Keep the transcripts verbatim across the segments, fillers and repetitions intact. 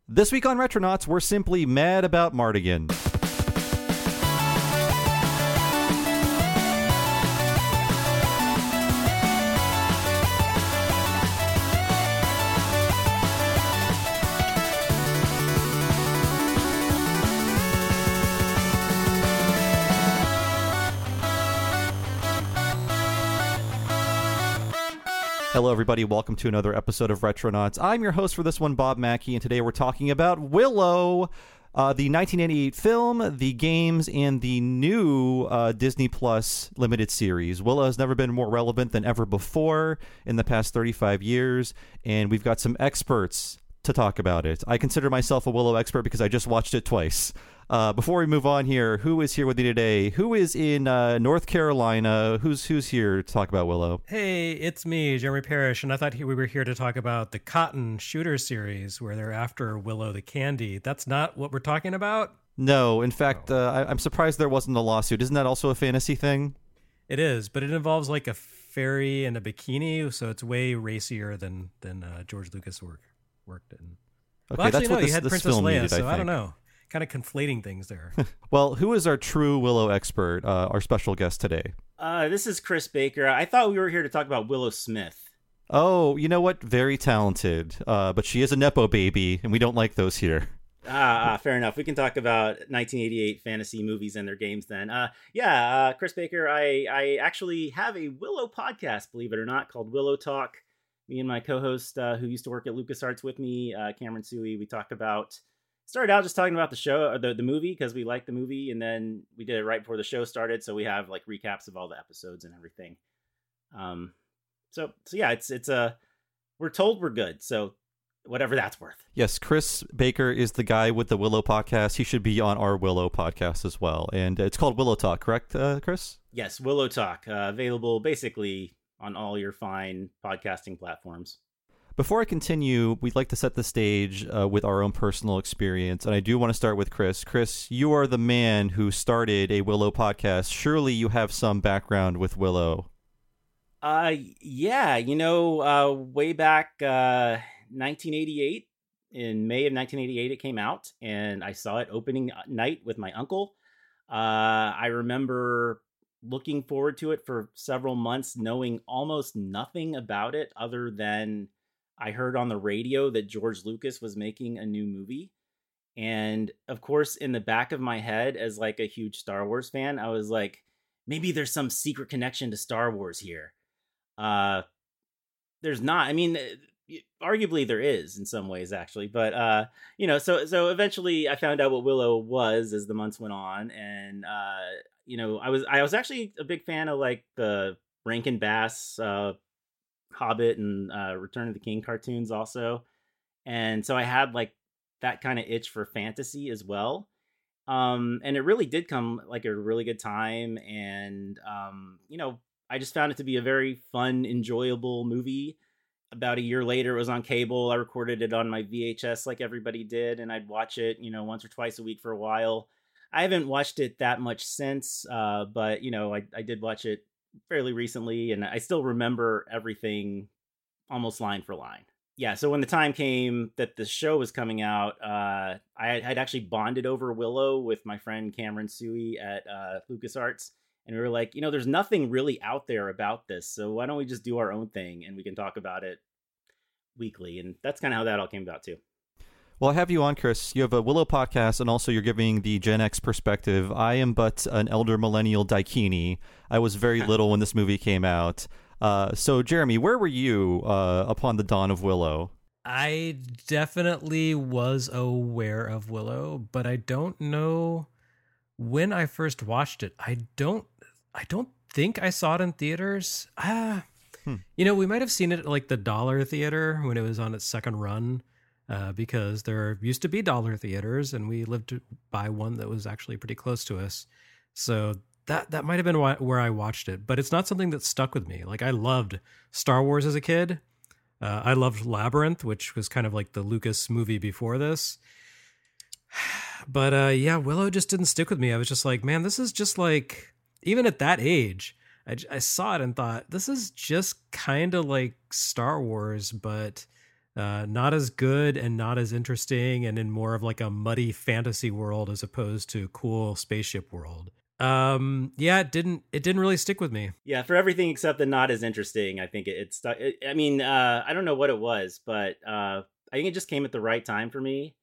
This week on Retronauts, we're simply mad about Mardigan. Hello, everybody. Welcome to another episode of Retronauts. I'm your host for this one, Bob Mackey, and today we're talking about Willow, uh, the nineteen eighty-eight film, the games, and the new uh, Disney Plus limited series. Willow has never been more relevant than ever before in the past thirty-five years, and we've got some experts to talk about it. I consider myself a Willow expert because I just watched it twice. Uh, before we move on here, who is here with me today? Who is in uh, North Carolina? Who's who's here to talk about Willow? Hey, it's me, Jeremy Parrish, and I thought we were here to talk about the Cotton Shooter series, where they're after Willow the Candy. That's not what we're talking about? No, in fact, uh, I, I'm surprised there wasn't a lawsuit. Isn't that also a fantasy thing? It is, but it involves like a fairy and a bikini, so it's way racier than than uh, George Lucas work, worked in. Okay, well, actually, that's no, what you this, had this Princess film Leia, needed, I so think. I don't know. Kind of conflating things there. Well, who is our true Willow expert, uh, our special guest today? Uh, this is Chris Baker. I thought we were here to talk about Willow Smith. Oh, you know what? Very talented. Uh, but she is a Nepo baby, and we don't like those here. Ah, ah, fair enough. We can talk about nineteen eighty-eight fantasy movies and their games then. Uh, yeah, uh, Chris Baker, I, I actually have a Willow podcast, believe it or not, called Willow Talk. Me and my co-host, uh, who used to work at LucasArts with me, uh, Cameron Suey, we talk about... Started out just talking about the show or the, the movie because we liked the movie, and then we did it right before the show started, so we have like recaps of all the episodes and everything. Um, so so yeah, it's it's a uh, we're told we're good, so whatever that's worth. Yes, Chris Baker is the guy with the Willow podcast. He should be on our Willow podcast as well, and it's called Willow Talk, correct, uh, Chris? Yes, Willow Talk, uh, available basically on all your fine podcasting platforms. Before I continue, we'd like to set the stage uh, with our own personal experience, and I do want to start with Chris. Chris, you are the man who started a Willow podcast. Surely you have some background with Willow. Uh, yeah, you know, uh, way back uh, nineteen eighty-eight, in May of nineteen eighty-eight, it came out, and I saw it opening night with my uncle. Uh, I remember looking forward to it for several months, knowing almost nothing about it other than I heard on the radio that George Lucas was making a new movie. And of course, in the back of my head, as like a huge Star Wars fan, I was like, maybe there's some secret connection to Star Wars here. Uh, there's not. I mean, arguably there is in some ways, actually. But, uh, you know, so so eventually I found out what Willow was as the months went on. And, uh, you know, I was I was actually a big fan of like the Rankin Bass uh Hobbit and uh, Return of the King cartoons also. And so I had like that kind of itch for fantasy as well. Um, and it really did come like a really good time. And, um, you know, I just found it to be a very fun, enjoyable movie. About a year later, it was on cable. I recorded it on my V H S like everybody did. And I'd watch it, you know, once or twice a week for a while. I haven't watched it that much since, uh, but, you know, I, I did watch it fairly recently, and I still remember everything almost line for line. Yeah, so when the time came that the show was coming out, uh, I had actually bonded over Willow with my friend Cameron Suey at uh, LucasArts, and we were like, you know, there's nothing really out there about this, so why don't we just do our own thing, and we can talk about it weekly, and that's kind of how that all came about, too. Well, I have you on, Chris. You have a Willow podcast, and also you're giving the Gen X perspective. I am but an elder millennial daikini. I was very little when this movie came out. Uh, so, Jeremy, where were you uh, upon the dawn of Willow? I definitely was aware of Willow, but I don't know when I first watched it. I don't. I don't think I saw it in theaters. Ah, hmm. You know, we might have seen it at like the Dollar Theater when it was on its second run. Uh, because there used to be dollar theaters, and we lived by one that was actually pretty close to us. So that that might have been why, where I watched it, but it's not something that stuck with me. Like, I loved Star Wars as a kid. Uh, I loved Labyrinth, which was kind of like the Lucas movie before this. But uh, yeah, Willow just didn't stick with me. I was just like, man, this is just like, even at that age, I, I saw it and thought, this is just kind of like Star Wars, but Uh, not as good and not as interesting, and in more of like a muddy fantasy world as opposed to cool spaceship world. Um, yeah, it didn't it didn't really stick with me. Yeah, for everything except the not as interesting, I think it, it stuck. It, I mean, uh, I don't know what it was, but uh, I think it just came at the right time for me.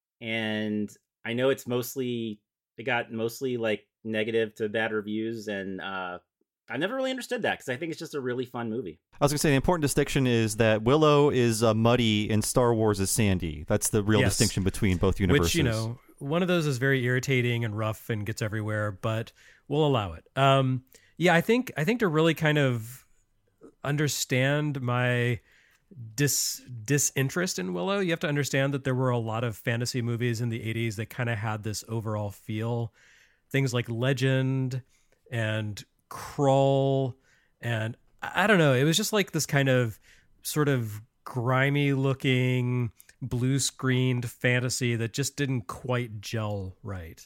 And I know it's mostly it got mostly like negative to bad reviews, and uh, I never really understood that because I think it's just a really fun movie. I was going to say the important distinction is that Willow is uh, muddy and Star Wars is sandy. That's the real Yes. distinction between both universes. Which, you know, one of those is very irritating and rough and gets everywhere, but we'll allow it. Um, yeah, I think I think to really kind of understand my dis disinterest in Willow, you have to understand that there were a lot of fantasy movies in the eighties that kind of had this overall feel. Things like Legend and Krull, and I don't know, it was just like this kind of sort of grimy looking blue screened fantasy that just didn't quite gel right.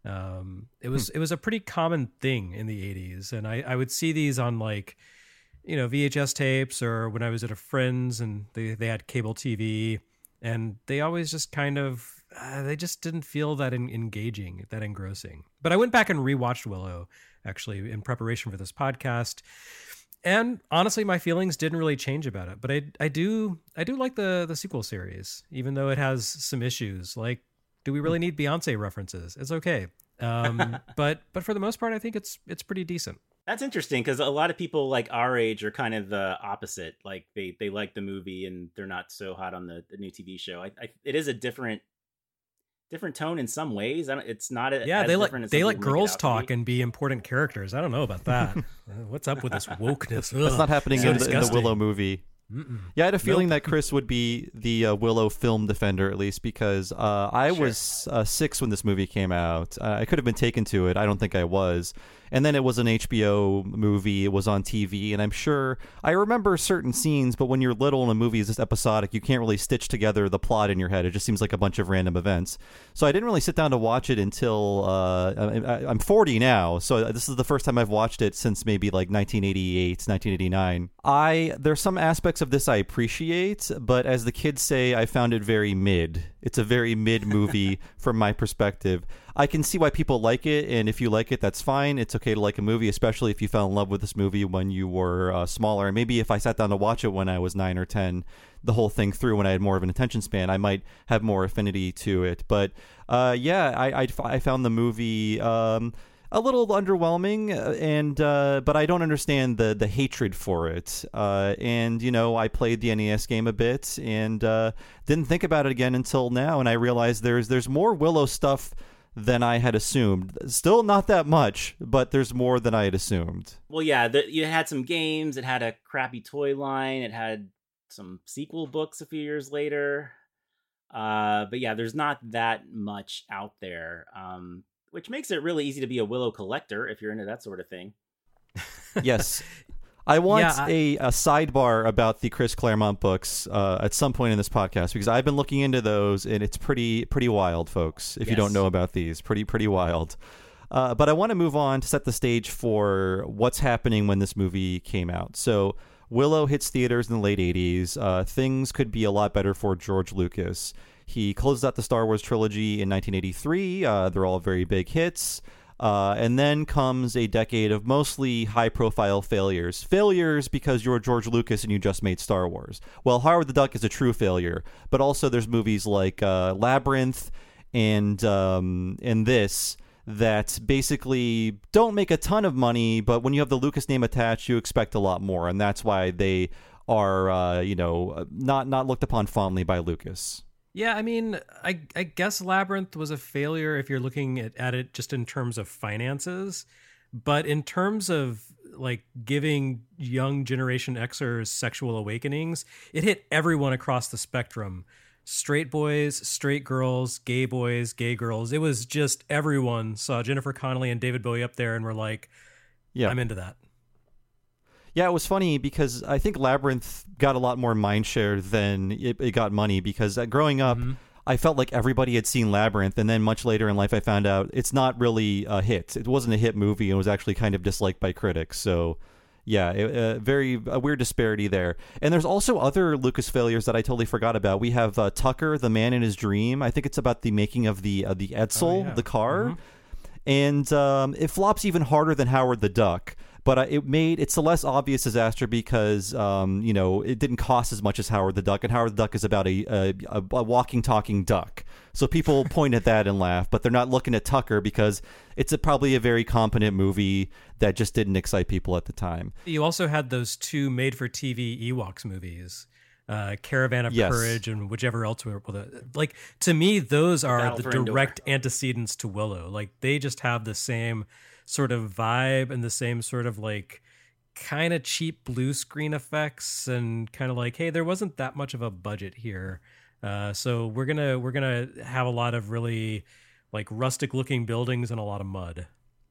Um, it was, hmm. it was a pretty common thing in the eighties. And I, I would see these on like, you know, V H S tapes, or when I was at a friend's and they, they had cable T V, and they always just kind of, uh, they just didn't feel that en- engaging, that engrossing. But I went back and rewatched Willow actually in preparation for this podcast. And honestly, my feelings didn't really change about it, but I I do I do like the the sequel series, even though it has some issues. Like, do we really need Beyonce references? It's okay, um, but but for the most part, I think it's it's pretty decent. That's interesting because a lot of people like our age are kind of the opposite. Like they they like the movie and they're not so hot on the, the new T V show. I, I it is a different different tone in some ways. I don't, it's not a, yeah. as They let different as they some let people make it girls out to talk be. and be important characters. I don't know about that. Uh, What's up with this wokeness? That's not happening So in, the, in the disgusting. Willow movie. Mm-mm. Yeah, I had a feeling Nope. that Chris would be the uh, Willow film defender, at least because uh, I Sure. was uh, six when this movie came out. Uh, I could have been taken to it. I don't think I was. And then it was an H B O movie. It was on T V. And I'm sure I remember certain scenes, but when you're little and a movie is this episodic, you can't really stitch together the plot in your head. It just seems like a bunch of random events. So I didn't really sit down to watch it until uh, I, I'm forty now. So this is the first time I've watched it since maybe like nineteen eighty-eight, nineteen eighty-nine. I There's some aspects of this I appreciate, but as the kids say, I found it very mid. It's a very mid movie from my perspective. I can see why people like it, and if you like it, that's fine. It's okay to like a movie, especially if you fell in love with this movie when you were uh, smaller. And maybe if I sat down to watch it when I was nine or ten, the whole thing through when I had more of an attention span, I might have more affinity to it. But uh, yeah, I, I, I found the movie um, a little underwhelming, and uh, but I don't understand the the hatred for it. Uh, and you know, I played the N E S game a bit and uh, didn't think about it again until now, and I realized there's there's more Willow stuff than I had assumed. Still not that much, but there's more than I had assumed. Well, yeah, the, you had some games. It had a crappy toy line. It had some sequel books a few years later. Uh, but yeah, there's not that much out there, um, which makes it really easy to be a Willow collector if you're into that sort of thing. Yes. I want Yeah, I- a, a sidebar about the Chris Claremont books uh, at some point in this podcast, because I've been looking into those, and it's pretty pretty wild, folks. If you don't Yes. know about these, pretty pretty wild. Uh, but I want to move on to set the stage for what's happening when this movie came out. So Willow hits theaters in the late eighties. Uh, things could be a lot better for George Lucas. He closes out the Star Wars trilogy in nineteen eighty-three. Uh, they're all very big hits. Uh, and then comes a decade of mostly high-profile failures. Failures because you're George Lucas and you just made Star Wars. Well, Howard the Duck is a true failure, but also there's movies like uh, Labyrinth and um, and this that basically don't make a ton of money, but when you have the Lucas name attached, you expect a lot more, and that's why they are, uh, you know, not not looked upon fondly by Lucas. Yeah, I mean, I I guess Labyrinth was a failure if you're looking at, at it just in terms of finances, but in terms of like giving young Generation Xers sexual awakenings, it hit everyone across the spectrum. Straight boys, straight girls, gay boys, gay girls. It was just everyone saw Jennifer Connelly and David Bowie up there and were like, Yeah. I'm into that. Yeah, it was funny because I think Labyrinth got a lot more mindshare than it, it got money, because uh, growing up, Mhm. I felt like everybody had seen Labyrinth, and then much later in life I found out it's not really a hit. It wasn't a hit movie, and was actually kind of disliked by critics. So, Yeah, it, uh, very a weird disparity there. And there's also other Lucas failures that I totally forgot about. We have uh, Tucker, the Man in His Dream. I think it's about the making of the uh, the Edsel, Oh, yeah. the car. Mhm. And um, it flops even harder than Howard the Duck. But uh, it made it's a less obvious disaster because um, you know it didn't cost as much as Howard the Duck, and Howard the Duck is about a a, a, a walking, talking duck. So people point at that and laugh, but they're not looking at Tucker because it's a, probably a very competent movie that just didn't excite people at the time. You also had those two made-for-T V Ewoks movies, uh, Caravan of Yes. Courage and whichever else were. Like, to me, those are Battle the for Endor. direct antecedents to Willow. Like, they just have the same sort of vibe and the same sort of like kind of cheap blue screen effects and kind of like, hey, there wasn't that much of a budget here. Uh, so we're gonna we're gonna have a lot of really like rustic looking buildings and a lot of mud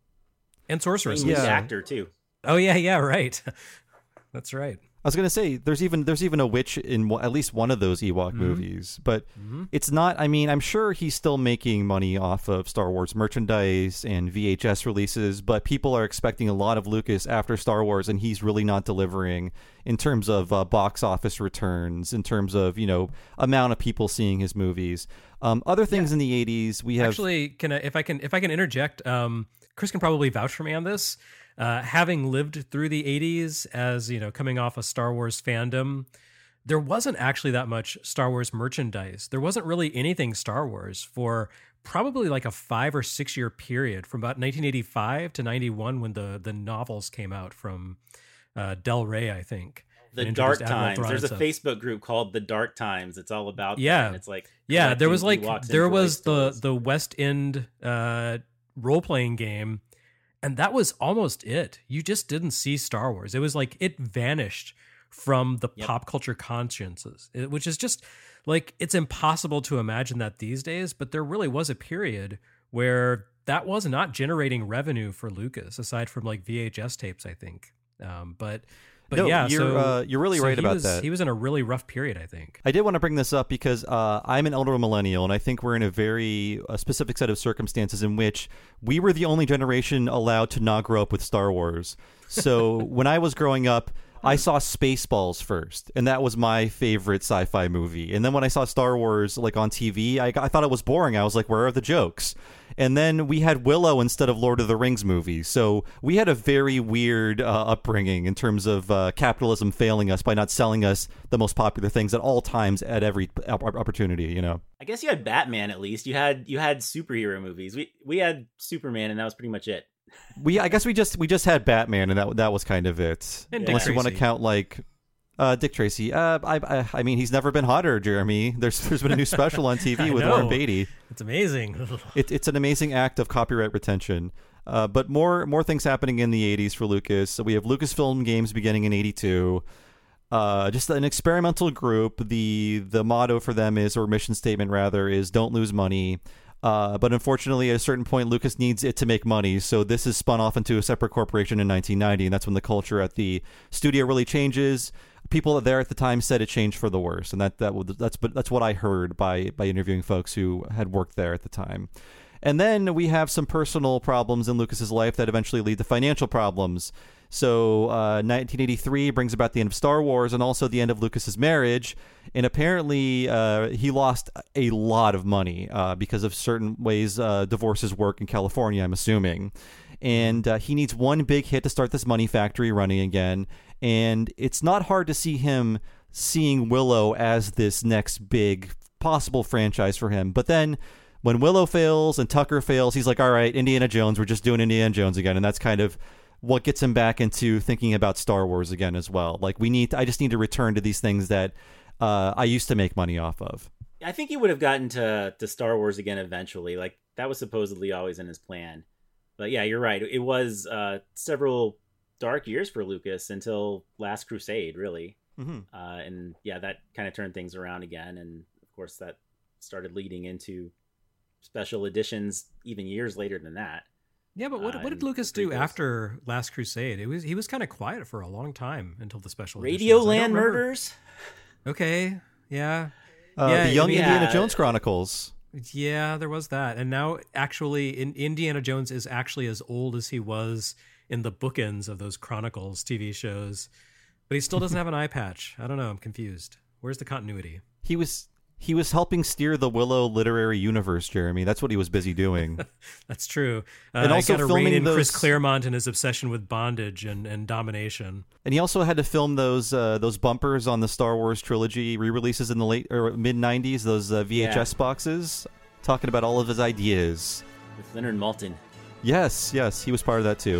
and sorcerers. Same lead Yeah. actor too. Oh yeah, yeah, right. That's right. I was gonna say there's even there's even a witch in one- at least one of those Ewok Mhm. movies, but Mm-hmm. it's not. I mean, I'm sure he's still making money off of Star Wars merchandise and V H S releases, but people are expecting a lot of Lucas after Star Wars, and he's really not delivering in terms of uh, box office returns, in terms of you know amount of people seeing his movies. Um, other things in the eighties, we have Actually, can I, if I can if I can interject, um, Chris can probably vouch for me on this. Uh, having lived through the eighties as, you know, coming off a Star Wars fandom, there wasn't actually that much Star Wars merchandise. There wasn't really anything Star Wars for probably like a five or six year period from about nineteen eighty-five to ninety-one when the the novels came out from uh, Del Rey, I think. The and Dark introduced Admiral Times. Thrawn There's a and stuff. Facebook group called The Dark Times. It's all about Yeah. that. And it's like Yeah, there was like collecting Ewoks there and was droid the stories. the West End uh, role playing game, and that was almost it. You just didn't see Star Wars. It was like it vanished from the Yep. pop culture consciences, it- which is just like it's impossible to imagine that these days. But there really was a period where that was not generating revenue for Lucas, aside from like V H S tapes, I think. Um, but but No, yeah, you're, so uh, you're really so right he about was, that. He was in a really rough period, I think. I did want to bring this up because uh, I'm an elder millennial, and I think we're in a very uh, specific set of circumstances in which we were the only generation allowed to not grow up with Star Wars. So when I was growing up, I saw Spaceballs first, and that was my favorite sci-fi movie. And then when I saw Star Wars like on T V, I, I thought it was boring. I was like, where are the jokes? And then we had Willow instead of Lord of the Rings movies. So we had a very weird uh, upbringing in terms of uh, capitalism failing us by not selling us the most popular things at all times at every op- opportunity, you know? I guess you had Batman at least. You had you had superhero movies. We we had Superman, and that was pretty much it. We I guess we just we just had Batman, and that that was kind of it. And Dick Unless you want to Tracy. count like uh, Dick Tracy. Uh, I, I I mean, he's never been hotter, Jeremy. There's there's been a new special on T V I with know. Warren Beatty. It's amazing. It, it's an amazing act of copyright retention. Uh, but more more things happening in the eighties for Lucas. So we have Lucasfilm Games beginning in eighty-two. Uh, just an experimental group. The the motto for them is, or mission statement rather, is don't lose money. Uh, but unfortunately, at a certain point, Lucas needs it to make money. So this is spun off into a separate corporation in nineteen ninety, and that's when the culture at the studio really changes. People there at the time said it changed for the worse, and that that was, that's but that's what I heard by by interviewing folks who had worked there at the time. And then we have some personal problems in Lucas's life that eventually lead to financial problems. So uh, nineteen eighty-three brings about the end of Star Wars and also the end of Lucas's marriage. And apparently uh, he lost a lot of money uh, because of certain ways uh, divorces work in California, I'm assuming. And uh, he needs one big hit to start this money factory running again. And it's not hard to see him seeing Willow as this next big possible franchise for him. But then when Willow fails and Tucker fails, he's like, all right, Indiana Jones, we're just doing Indiana Jones again. And that's kind of what gets him back into thinking about Star Wars again as well. Like we need, I just need to return to these things that uh, I used to make money off of. I think he would have gotten to to Star Wars again eventually. Like that was supposedly always in his plan. But yeah, you're right. It was uh, several dark years for Lucas until Last Crusade, really. Mm-hmm. Uh, and yeah, that kind of turned things around again. And of course, that started leading into special editions even years later than that. Yeah, but what, Uh, what did and Lucas the do prequels. after Last Crusade? It was he was kind of quiet for a long time until the special editions. I Radio don't Land remember- Murders. Okay, yeah, Uh, Yeah, the Young yeah. Indiana Jones Chronicles. yeah, there was that. And now, actually, in Indiana Jones is actually as old as he was in the bookends of those Chronicles T V shows, but he still doesn't have an eye patch. I don't know. I'm confused. Where's the continuity? He was he was helping steer the Willow literary universe, Jeremy. That's what he was busy doing. That's true. Uh, And also I gotta filming rein in those- Chris Claremont and his obsession with bondage and, and domination. And he also had to film those uh, those bumpers on the Star Wars trilogy re-releases in the late or mid nineties, those uh, V H S Yeah. boxes, talking about all of his ideas. With Leonard Maltin. Yes, yes, he was part of that too.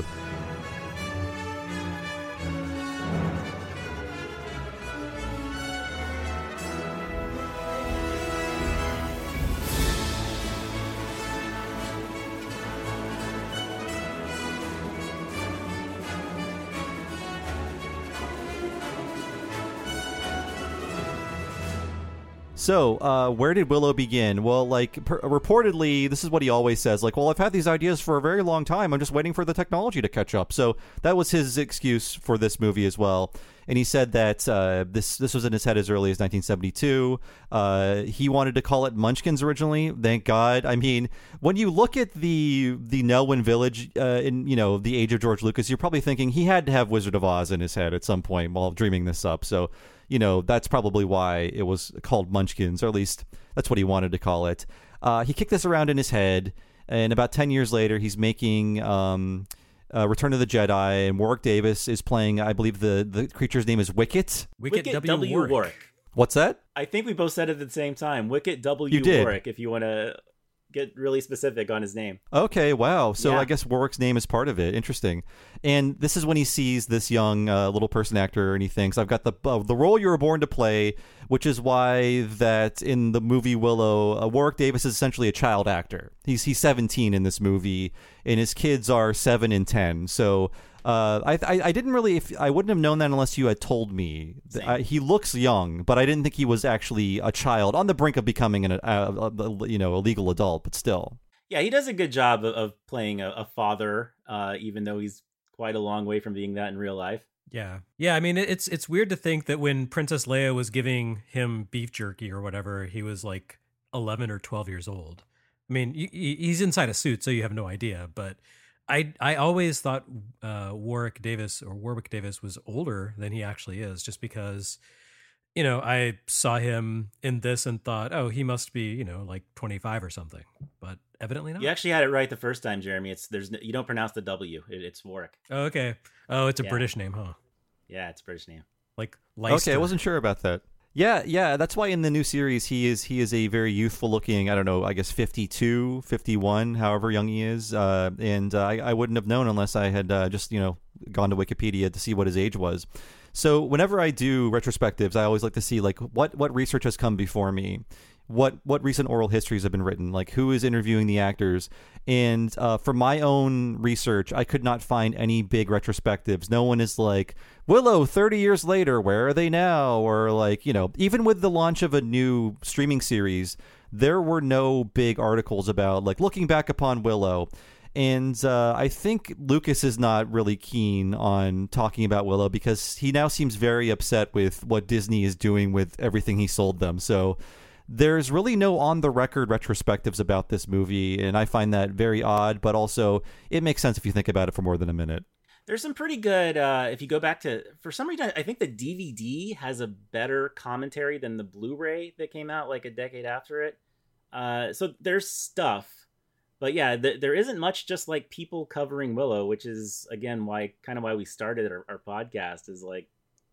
So, uh, where did Willow begin? Well, like, per- reportedly, this is what he always says, like, well, I've had these ideas for a very long time. I'm just waiting for the technology to catch up. So that was his excuse for this movie as well. And he said that uh, this this was in his head as early as nineteen seventy-two. Uh, he wanted to call it Munchkins originally. Thank God. I mean, when you look at the the Nelwyn Village uh, in, you know, the age of George Lucas, you're probably thinking he had to have Wizard of Oz in his head at some point while dreaming this up. So, you know, that's probably why it was called Munchkins, or at least that's what he wanted to call it. Uh, he kicked this around in his head, and about ten years later, he's making um, uh, Return of the Jedi, and Warwick Davis is playing, I believe the, the creature's name is Wicket. Wicket, Wicket W. W. Warwick. Warwick. What's that? I think we both said it at the same time. Wicket W. You did. Warwick, if you want to get really specific on his name. Okay, wow. So Yeah. I guess Warwick's name is part of it. Interesting. And this is when he sees this young uh, little person actor, and he thinks, I've got the uh, the role you were born to play, which is why that in the movie Willow, uh, Warwick Davis is essentially a child actor. He's he's seventeen in this movie, and his kids are seven and ten. So uh, I, I I didn't really, if, I wouldn't have known that unless you had told me. Same. I, he looks young, but I didn't think he was actually a child on the brink of becoming an, a, a, a, you know, a legal adult, but still. Yeah, he does a good job of, of playing a, a father, uh, even though he's quite a long way from being that in real life. Yeah. Yeah, I mean, it's it's weird to think that when Princess Leia was giving him beef jerky or whatever, he was like eleven or twelve years old. I mean, y- y- he's inside a suit, so you have no idea. But I I always thought uh, Warwick Davis or Warwick Davis was older than he actually is, just because, you know, I saw him in this and thought, oh, he must be, you know, like twenty-five or something. But evidently not. You actually had it right the first time, Jeremy. It's there's no- you don't pronounce the W. It, it's Warwick. Oh, okay. Oh, it's a Yeah. British name, huh? Yeah, it's a British name. Like Leicester. Okay, I wasn't sure about that. Yeah, yeah, that's why in the new series he is he is a very youthful looking, I don't know, I guess fifty-two, fifty-one, however young he is. Uh, and uh, I, I wouldn't have known unless I had uh, just, you know, gone to Wikipedia to see what his age was. So whenever I do retrospectives, I always like to see like what, what research has come before me. What what recent oral histories have been written? Like who is interviewing the actors? And uh, for my own research, I could not find any big retrospectives. No one is like, Willow, thirty years later, where are they now? Or like, you know, even with the launch of a new streaming series, there were no big articles about like looking back upon Willow. And uh, I think Lucas is not really keen on talking about Willow because he now seems very upset with what Disney is doing with everything he sold them. So there's really no on-the-record retrospectives about this movie, and I find that very odd, but also it makes sense if you think about it for more than a minute. There's some pretty good, uh, if you go back to, for some reason, I think the D V D has a better commentary than the Blu-ray that came out like a decade after it. Uh, so there's stuff. But yeah, th- there isn't much just like people covering Willow, which is, again, why kind of why we started our, our podcast is like,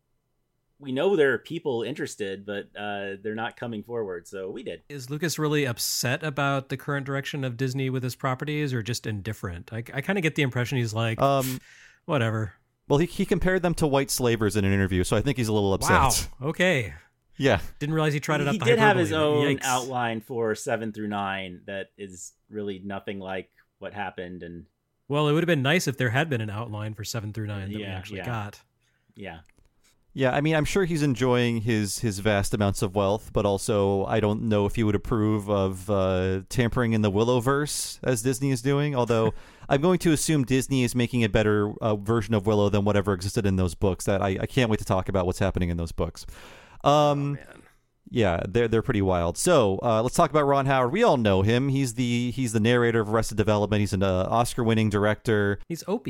we know there are people interested, but uh, they're not coming forward. So we did. Is Lucas really upset about the current direction of Disney with his properties or just indifferent? I, I kind of get the impression he's like, Um, whatever. well, he, he compared them to white slavers in an interview, so I think he's a little upset. Wow. Okay. Yeah. Didn't realize he tried it up He the did have his hyperbole. own Yikes. outline for seven through nine that is really nothing like what happened. And Well, it would have been nice if there had been an outline for seven through nine that we Yeah, actually yeah. got. yeah. Yeah, I mean, I'm sure he's enjoying his, his vast amounts of wealth, but also I don't know if he would approve of uh, tampering in the Willowverse as Disney is doing, although I'm going to assume Disney is making a better uh, version of Willow than whatever existed in those books. That I, I can't wait to talk about what's happening in those books. Um, Oh, man. Yeah, they're they're pretty wild. So uh, let's talk about Ron Howard. We all know him. He's the he's the narrator of Arrested Development. He's an uh, Oscar-winning director. He's Opie.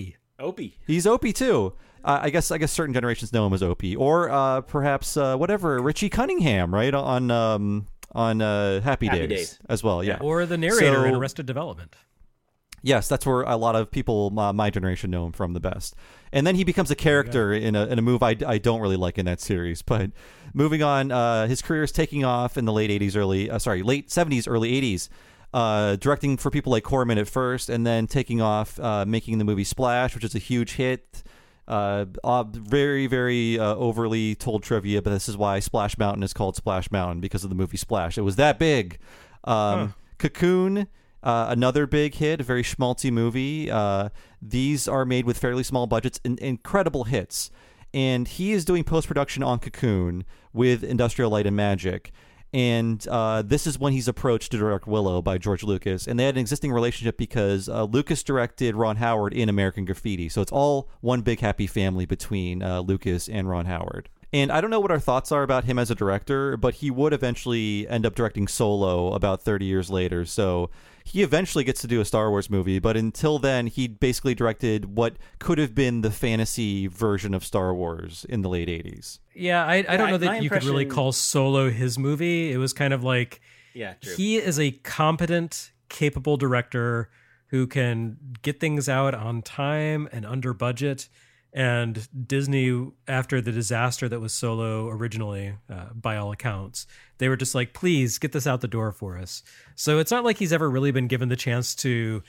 Opie. He's Opie too. Uh, I guess I guess certain generations know him as Opie, or uh, perhaps uh, whatever Richie Cunningham, right on um, on uh, Happy, Happy Days, Days as well. Yeah, Or the narrator So- in Arrested Development. yes, that's where a lot of people uh, my generation know him from the best. And then he becomes a character in a in a move I, I don't really like in that series. But moving on, uh, his career is taking off in the late eighties, early uh, sorry late seventies, early eighties. Uh, directing for people like Corman at first, and then taking off, uh, making the movie Splash, which is a huge hit. Uh, uh, very, very uh, overly told trivia, but this is why Splash Mountain is called Splash Mountain, because of the movie Splash. It was that big. Um, Huh. Cocoon, uh, another big hit, a very schmaltzy movie. Uh, these are made with fairly small budgets, in- incredible hits. And he is doing post-production on Cocoon with Industrial Light and Magic. And uh, this is when he's approached to direct Willow by George Lucas. And they had an existing relationship because uh, Lucas directed Ron Howard in American Graffiti. So it's all one big happy family between uh, Lucas and Ron Howard. And I don't know what our thoughts are about him as a director, but he would eventually end up directing Solo about thirty years later. So he eventually gets to do a Star Wars movie, but until then, he basically directed what could have been the fantasy version of Star Wars in the late eighties. Yeah, I, I don't My- know that my you could really impression- call Solo his movie. It was kind of like Yeah, true. he is a competent, capable director who can get things out on time and under budget. And Disney, after the disaster that was Solo originally, uh, by all accounts, they were just like, please get this out the door for us. So it's not like he's ever really been given the chance to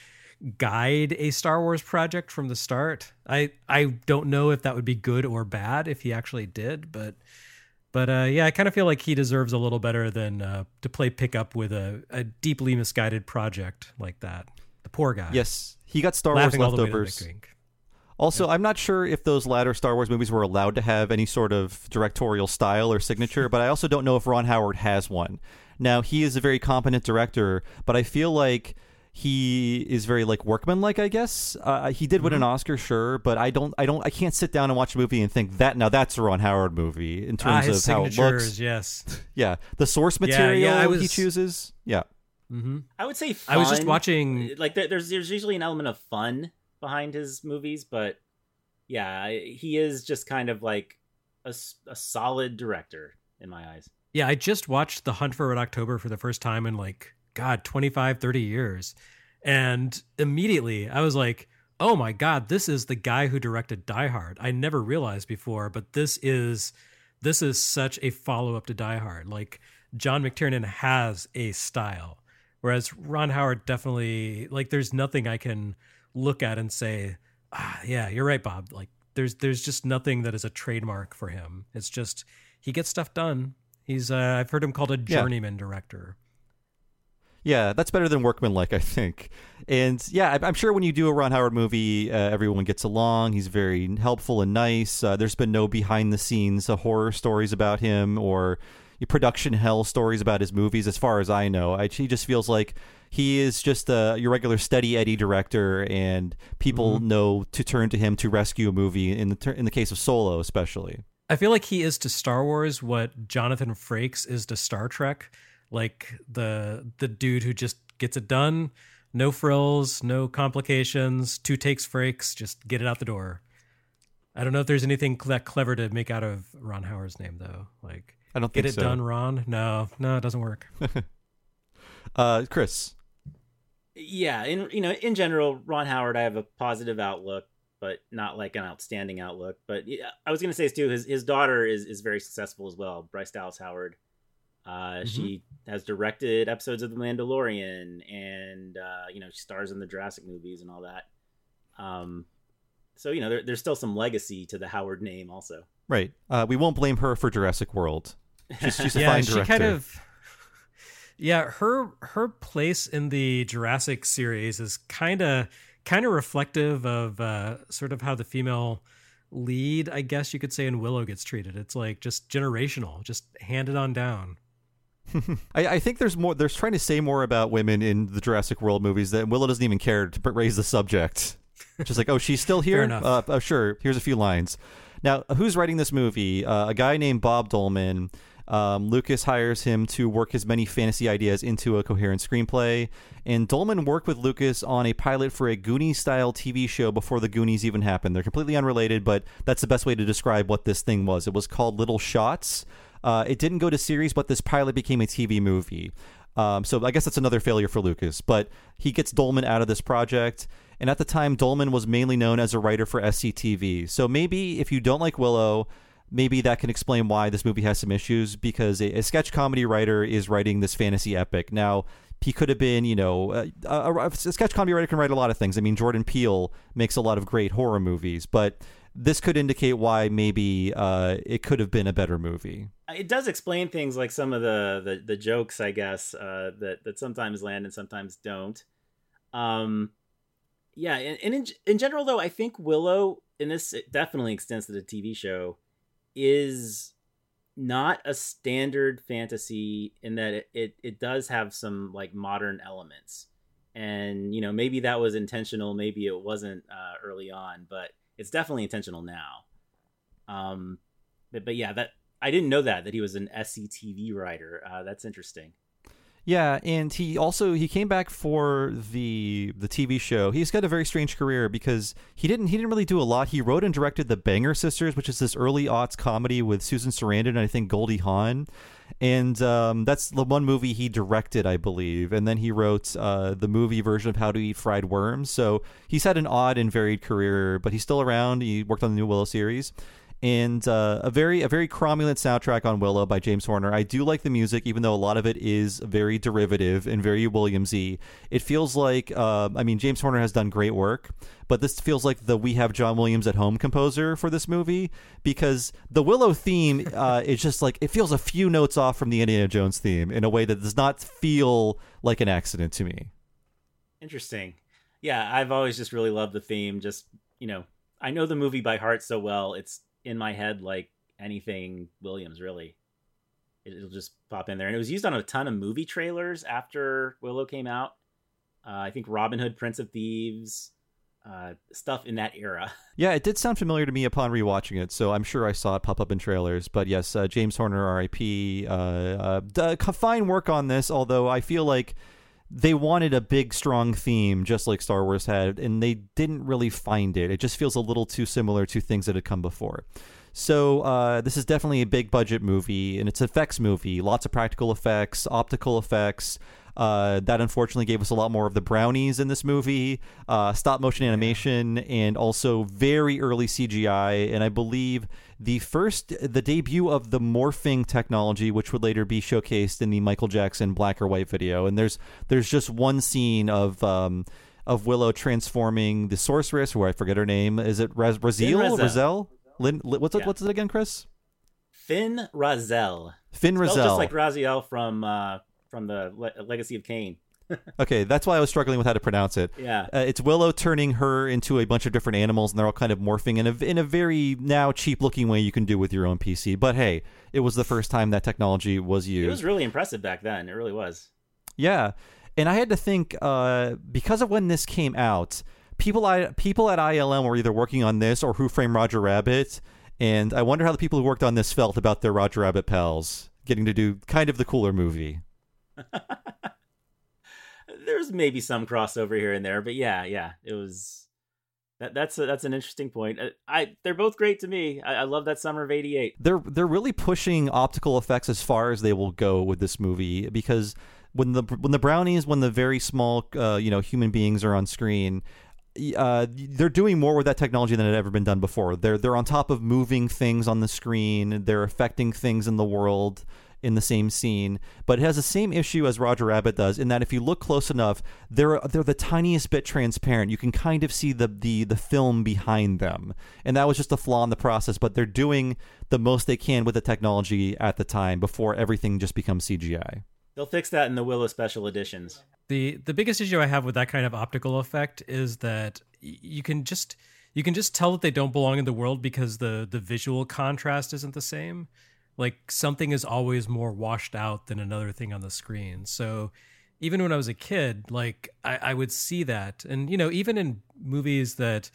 guide a Star Wars project from the start. I, I don't know if that would be good or bad if he actually did, but but uh, yeah, I kind of feel like he deserves a little better than uh, to play pickup with a, a deeply misguided project like that. The poor guy. Yes, he got Star laughing Wars all the way to the leftovers. drink. Also, I'm not sure if those latter Star Wars movies were allowed to have any sort of directorial style or signature, but I also don't know if Ron Howard has one. Now, he is a very competent director, but I feel like he is very like workmanlike, I guess. Uh, he did win an Oscar, sure, but I don't, I don't, I can't sit down and watch a movie and think that now that's a Ron Howard movie in Ah, terms his of how it signatures, looks. yes. Yeah, the source Yeah, material yeah, I he was- chooses. Yeah. hmm I would say fun. I was just watching. Like there, there's there's usually an element of fun behind his movies, but yeah, he is just kind of like a, s- a solid director in my eyes. Yeah, I just watched The Hunt for Red October for the first time in like, God, twenty-five, thirty years. And immediately I was like, oh my God, this is the guy who directed Die Hard. I never realized before, but this is this is such a follow-up to Die Hard. Like, John McTiernan has a style, whereas Ron Howard definitely, like, there's nothing I can look at and say, ah, yeah, you're right, Bob. Like, there's there's just nothing that is a trademark for him. It's just he gets stuff done. He's uh, I've heard him called a Yeah. journeyman director. Yeah, that's better than workmanlike, I think. And yeah, I- I'm sure when you do a Ron Howard movie, uh, everyone gets along. He's very helpful and nice. Uh, there's been no behind the scenes uh, horror stories about him or production hell stories about his movies, as far as I know. I, he just feels like he is just uh, your regular steady Eddie director, and people Mm-hmm. know to turn to him to rescue a movie. In the ter- in the case of Solo, especially. I feel like he is to Star Wars what Jonathan Frakes is to Star Trek. Like the the dude who just gets it done, no frills, no complications, two takes Frakes, just get it out the door. I don't know if there's anything that clever to make out of Ron Howard's name though. Like, I don't get think it so. done, Ron. No, no, it doesn't work. Uh, Chris. Yeah, in you know, in general, Ron Howard, I have a positive outlook, but not like an outstanding outlook. But yeah, I was going to say too, his his daughter is is very successful as well, Bryce Dallas Howard. Uh, Mhm. She has directed episodes of The Mandalorian, and uh, you know, she stars in the Jurassic movies and all that. Um, so you know, there, there's still some legacy to the Howard name, also. Right. Uh, we won't blame her for Jurassic World. She's, she's a yeah, fine she director. kind of. Yeah, her her place in the Jurassic series is kind of kind of reflective of uh, sort of how the female lead, I guess you could say, in Willow gets treated. It's like just generational, just handed on down. I, I think there's more. There's trying to say more about women in the Jurassic World movies that Willow doesn't even care to raise the subject. Just like, oh, she's still here. Fair enough. Uh, oh, sure. Here's a few lines. Now, who's writing this movie? Uh, a guy named Bob Dolman. Um, Lucas hires him to work his many fantasy ideas into a coherent screenplay, and Dolman worked with Lucas on a pilot for a Goonies-style T V show before the Goonies even happened. They're completely unrelated, but that's the best way to describe what this thing was. It was called Little Shots. Uh, it didn't go to series, but this pilot became a T V movie. Um, so I guess that's another failure for Lucas, but he gets Dolman out of this project. And at the time, Dolman was mainly known as a writer for S C T V. So maybe if you don't like Willow, maybe that can explain why this movie has some issues, because a, a sketch comedy writer is writing this fantasy epic. Now, he could have been, you know, a, a, a sketch comedy writer can write a lot of things. I mean, Jordan Peele makes a lot of great horror movies, but this could indicate why maybe uh, it could have been a better movie. It does explain things like some of the the, the jokes, I guess, uh, that that sometimes land and sometimes don't. Um, yeah, and, and in in general, though, I think Willow, and this definitely extends to the T V show, is not a standard fantasy in that it, it, it does have some like modern elements. And, you know, maybe that was intentional, maybe it wasn't uh, early on, but it's definitely intentional now. Um, but, but yeah, that I didn't know that, that he was an S C T V writer. Uh, that's interesting. Yeah, and he also he came back for the the T V show. He's got a very strange career because he didn't he didn't really do a lot. He wrote and directed The Banger Sisters, which is this early aughts comedy with Susan Sarandon and I think Goldie Hawn, and um, that's the one movie he directed, I believe. And then he wrote uh, the movie version of How to Eat Fried Worms. So he's had an odd and varied career, but he's still around. He worked on the new Willow series. And uh, a very a very cromulent soundtrack on Willow by James Horner. I do like the music, even though a lot of it is very derivative and very Williams-y. It feels like, uh, I mean, James Horner has done great work, but this feels like the We Have John Williams at Home composer for this movie, because the Willow theme uh, is just like, it feels a few notes off from the Indiana Jones theme in a way that does not feel like an accident to me. Interesting. Yeah, I've always just really loved the theme. Just, you know, I know the movie by heart so well. It's in my head like anything Williams, really. It'll just pop in there. And it was used on a ton of movie trailers after Willow came out. Uh, I think Robin Hood, Prince of Thieves, uh, stuff in that era. Yeah, it did sound familiar to me upon rewatching it, so I'm sure I saw it pop up in trailers. But yes, uh, James Horner, R I P. Uh, uh, d- fine work on this, although I feel like they wanted a big, strong theme, just like Star Wars had, and they didn't really find it. It just feels a little too similar to things that had come before. So uh, this is definitely a big budget movie, and it's an effects movie. Lots of practical effects, optical effects. Uh, that unfortunately gave us a lot more of the brownies in this movie, uh, stop motion animation, and also very early C G I. And I believe the first, the debut of the morphing technology, which would later be showcased in the Michael Jackson black or white video. And there's there's just one scene of um, of Willow transforming the sorceress, who I forget her name. Is it Raz- Raziel? Razel? Lin, Lin, what's it? Yeah. What's it again, Chris? Finn Razel. Finn Razel. Just like Raziel from uh, from the Le- Legacy of Kain. Okay, that's why I was struggling with how to pronounce it. Yeah, uh, it's Willow turning her into a bunch of different animals, and they're all kind of morphing in a in a very now cheap looking way you can do with your own P C. But hey, it was the first time that technology was used. It was really impressive back then. It really was. Yeah, and I had to think uh, because of when this came out, people I people at I L M were either working on this or Who Framed Roger Rabbit, and I wonder how the people who worked on this felt about their Roger Rabbit pals getting to do kind of the cooler movie. There's maybe some crossover here and there, but yeah, yeah, it was that. That's a, that's an interesting point. I, I they're both great to me. I, I love that summer of eighty-eight. They're they're really pushing optical effects as far as they will go with this movie, because when the when the brownies, when the very small uh, you know human beings are on screen, uh, they're doing more with that technology than had ever been done before. They're they're on top of moving things on the screen. They're affecting things in the world in the same scene, but it has the same issue as Roger Rabbit does, in that if you look close enough, they're they're the tiniest bit transparent. You can kind of see the the the film behind them, and that was just a flaw in the process. But they're doing the most they can with the technology at the time before everything just becomes C G I. They'll fix that in the Willow special editions. The the biggest issue I have with that kind of optical effect is that you can just you can just tell that they don't belong in the world because the the visual contrast isn't the same. Like something is always more washed out than another thing on the screen. So even when I was a kid, like I, I would see that. And, you know, even in movies that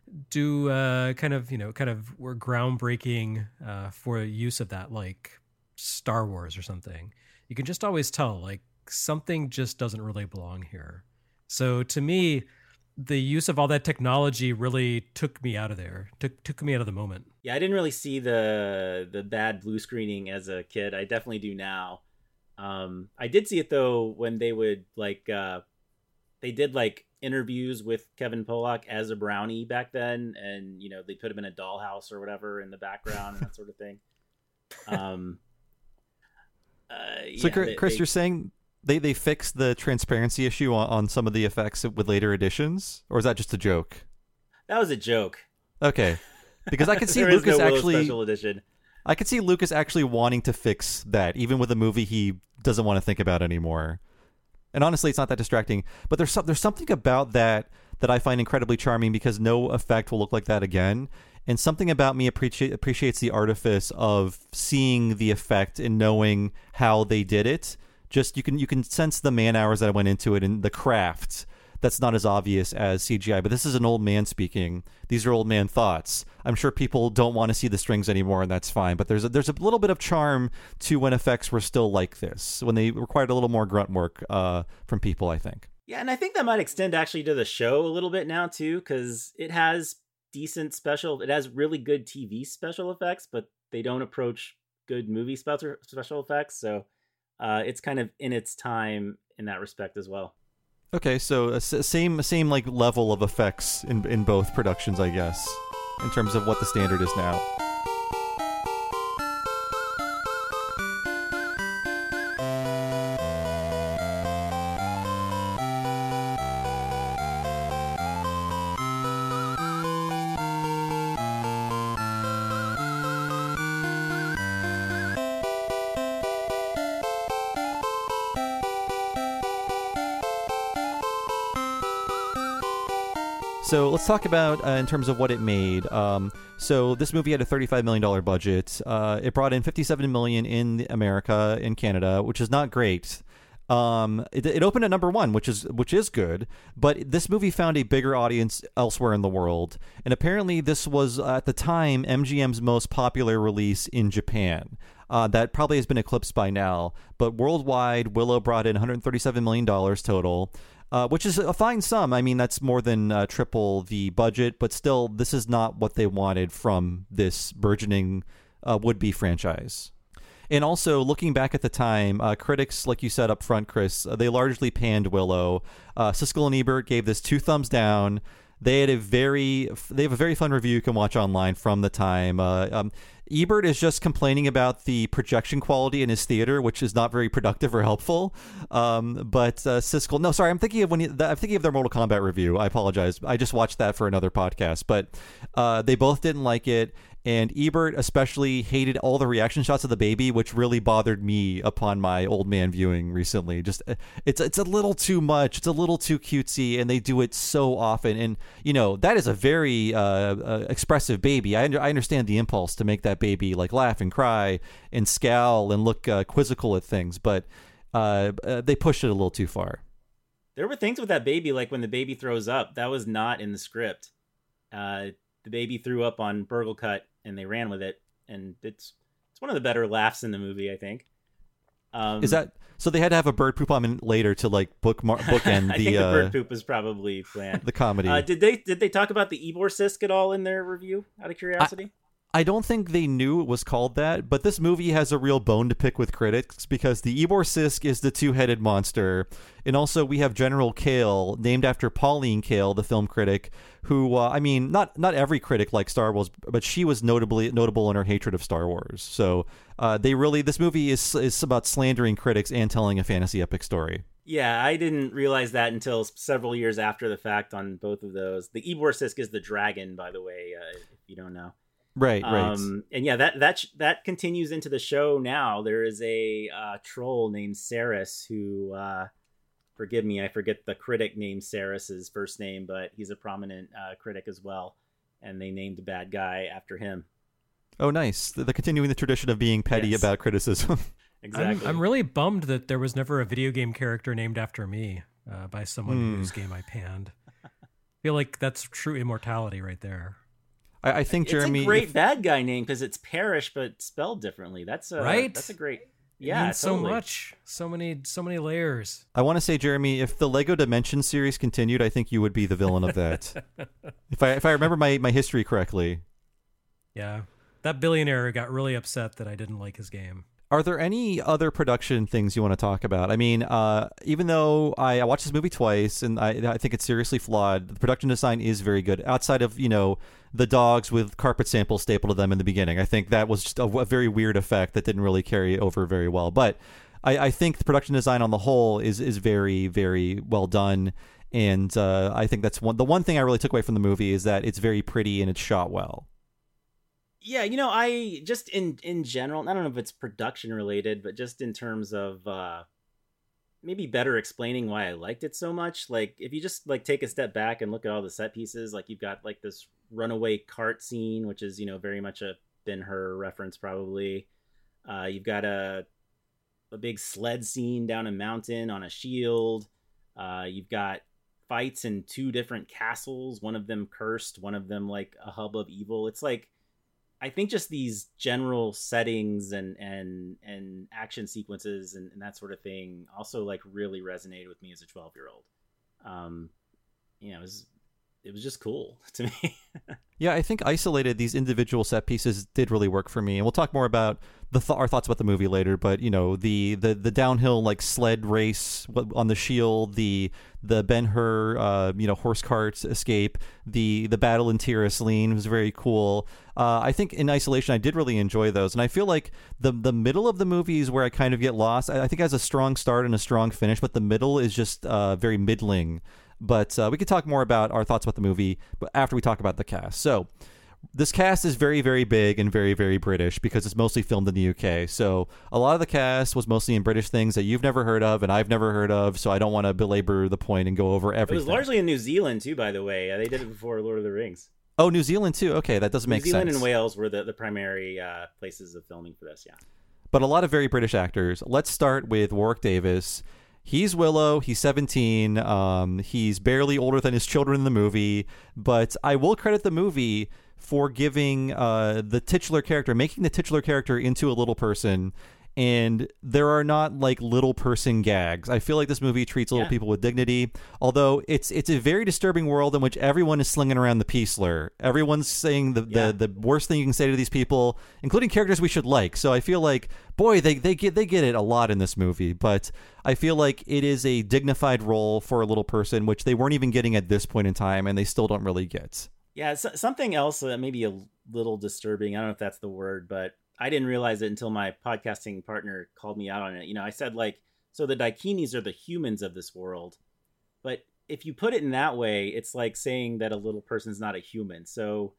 do uh, kind of, you know, kind of were groundbreaking uh, for use of that, like Star Wars or something, you can just always tell like something just doesn't really belong here. So to me, the use of all that technology really took me out of there, took took me out of the moment. Yeah, I didn't really see the the bad blue screening as a kid. I definitely do now. Um, I did see it though when they would like uh, they did like interviews with Kevin Pollak as a brownie back then, and you know they put him in a dollhouse or whatever in the background and that sort of thing. Um, uh, so, yeah, Chris, they, Chris they, you're saying they they fixed the transparency issue on, on some of the effects with later editions, or is that just a joke? That was a joke. Okay, because I could see there is Lucas no Willow actually. Special Edition. I could see Lucas actually wanting to fix that, even with a movie he doesn't want to think about anymore. And honestly, it's not that distracting. But there's some, there's something about that that I find incredibly charming because no effect will look like that again. And something about me appreciate, appreciates the artifice of seeing the effect and knowing how they did it. Just you can you can sense the man hours that went into it and the craft. That's not as obvious as C G I, but this is an old man speaking. These are old man thoughts. I'm sure people don't want to see the strings anymore, and that's fine. But there's a, there's a little bit of charm to when effects were still like this, when they required a little more grunt work uh, from people, I think. Yeah, and I think that might extend actually to the show a little bit now, too, because it has decent special... It has really good T V special effects, but they don't approach good movie special, special effects, so uh, it's kind of in its time in that respect as well. Okay, so a same same like level of effects in in both productions, I guess, in terms of what the standard is now. So let's talk about uh, in terms of what it made. Um, so this movie had a thirty-five million dollars budget. Uh, it brought in fifty-seven million dollars in America, in Canada, which is not great. Um, it, it opened at number one, which is which is good. But this movie found a bigger audience elsewhere in the world, and apparently this was uh, at the time M G M's most popular release in Japan. Uh, that probably has been eclipsed by now. But worldwide, Willow brought in one hundred thirty-seven million dollars total. Uh, which is a fine sum. I mean, that's more than uh, triple the budget, but still, this is not what they wanted from this burgeoning uh, would-be franchise. And also, looking back at the time, uh, critics, like you said up front, Chris, uh, they largely panned Willow. Uh, Siskel and Ebert gave this two thumbs down. They had a very, they have a very fun review you can watch online from the time. Uh, um, Ebert is just complaining about the projection quality in his theater, which is not very productive or helpful. Um, but uh, Siskel, no, sorry, I'm thinking of when you, I'm thinking of their Mortal Kombat review. I apologize. I just watched that for another podcast. But uh, they both didn't like it. And Ebert especially hated all the reaction shots of the baby, which really bothered me upon my old man viewing recently. Just it's it's a little too much. It's a little too cutesy, and they do it so often. And you know that is a very uh, uh, expressive baby. I under, I understand the impulse to make that baby like laugh and cry and scowl and look uh, quizzical at things, but uh, uh, they pushed it a little too far. There were things with that baby, like when the baby throws up, that was not in the script. Uh, the baby threw up on Burgle Cut, and they ran with it, and it's it's one of the better laughs in the movie, I think. Um, Is that so? They had to have a bird poop on it later to like bookmark bookend the. I think the uh, bird poop was probably planned. The comedy. Uh, did they did they talk about the Ybor Sisk at all in their review? Out of curiosity. I- I don't think they knew it was called that, but this movie has a real bone to pick with critics because the Ybor Sisk is the two-headed monster. And also we have General Kale, named after Pauline Kael, the film critic, who, uh, I mean, not not every critic likes Star Wars, but she was notably notable in her hatred of Star Wars. So uh, they really, this movie is is about slandering critics and telling a fantasy epic story. Yeah, I didn't realize that until several years after the fact on both of those. The Ybor Sisk is the dragon, by the way, uh, if you don't know. Right, right. Um, and yeah, that that that continues into the show now. There is a uh, troll named Saris who, uh, forgive me, I forget the critic named Saris's first name, but he's a prominent uh, critic as well. And they named a bad guy after him. Oh, nice. They're continuing the tradition of being petty Yes. about criticism. Exactly. I'm, I'm really bummed that there was never a video game character named after me uh, by someone Hmm. whose game I panned. I feel like that's true immortality right there. I, I think Jeremy, it's a great if, bad guy name because it's Parrish but spelled differently. That's a, right. That's a great. It Yeah, means totally. so much, so many, so many layers. I want to say, Jeremy, if the Lego Dimensions series continued, I think you would be the villain of that. if I if I remember my, my history correctly. Yeah, that billionaire got really upset that I didn't like his game. Are there any other production things you want to talk about? I mean, uh, even though I, I watched this movie twice and I, I think it's seriously flawed, the production design is very good. Outside of, you know, the dogs with carpet samples stapled to them in the beginning. I think that was just a, a very weird effect that didn't really carry over very well. But I, I think the production design on the whole is is very, very well done. And uh, I think that's one the one thing I really took away from the movie is that it's very pretty and it's shot well. Yeah, you know, I just in in general, I don't know if it's production related, but just in terms of uh maybe better explaining why I liked it so much. Like if you just like take a step back and look at all the set pieces, like you've got like this runaway cart scene, which is, you know, very much a Ben-Hur reference probably. Uh you've got a a big sled scene down a mountain on a shield. Uh you've got fights in two different castles, one of them cursed, one of them like a hub of evil. It's like I think just these general settings and and and action sequences and, and that sort of thing also like really resonated with me as a twelve year old. Um, you know, it was it was just cool to me. Yeah, I think isolated, these individual set pieces did really work for me, and we'll talk more about the th- our thoughts about the movie later. But you know, the the, the downhill like sled race on the shield, the the Ben-Hur uh, you know horse cart escape, the the battle in Tir Asleen was very cool. Uh, I think in isolation, I did really enjoy those, and I feel like the the middle of the movie is where I kind of get lost. I, I think it has a strong start and a strong finish, but the middle is just uh, very middling. But uh, we could talk more about our thoughts about the movie after we talk about the cast. So this cast is very, very big and very, very British because it's mostly filmed in the U K. So a lot of the cast was mostly in British things that you've never heard of and I've never heard of. So I don't want to belabor the point and go over everything. It was largely in New Zealand too, by the way. Uh, they did it before Lord of the Rings. Oh, New Zealand too. Okay, that does make sense. New Zealand and Wales were the, the primary uh, places of filming for this, yeah. But a lot of very British actors. Let's start with Warwick Davis. He's Willow. He's seventeen. Um, he's barely older than his children in the movie. But I will credit the movie for giving uh, the titular character, making the titular character into a little person. And there are not like little person gags. I feel like this movie treats little yeah. people with dignity. Although it's it's a very disturbing world in which everyone is slinging around the peace slur. Everyone's saying the, yeah. the, the worst thing you can say to these people, including characters we should like. So I feel like, boy, they, they get they get it a lot in this movie. But I feel like it is a dignified role for a little person, which they weren't even getting at this point in time, and they still don't really get. Yeah, so, something else that may be a little disturbing. I don't know if that's the word, but I didn't realize it until my podcasting partner called me out on it. You know, I said like, so the Daikinis are the humans of this world, but if you put it in that way, it's like saying that a little person's not a human. So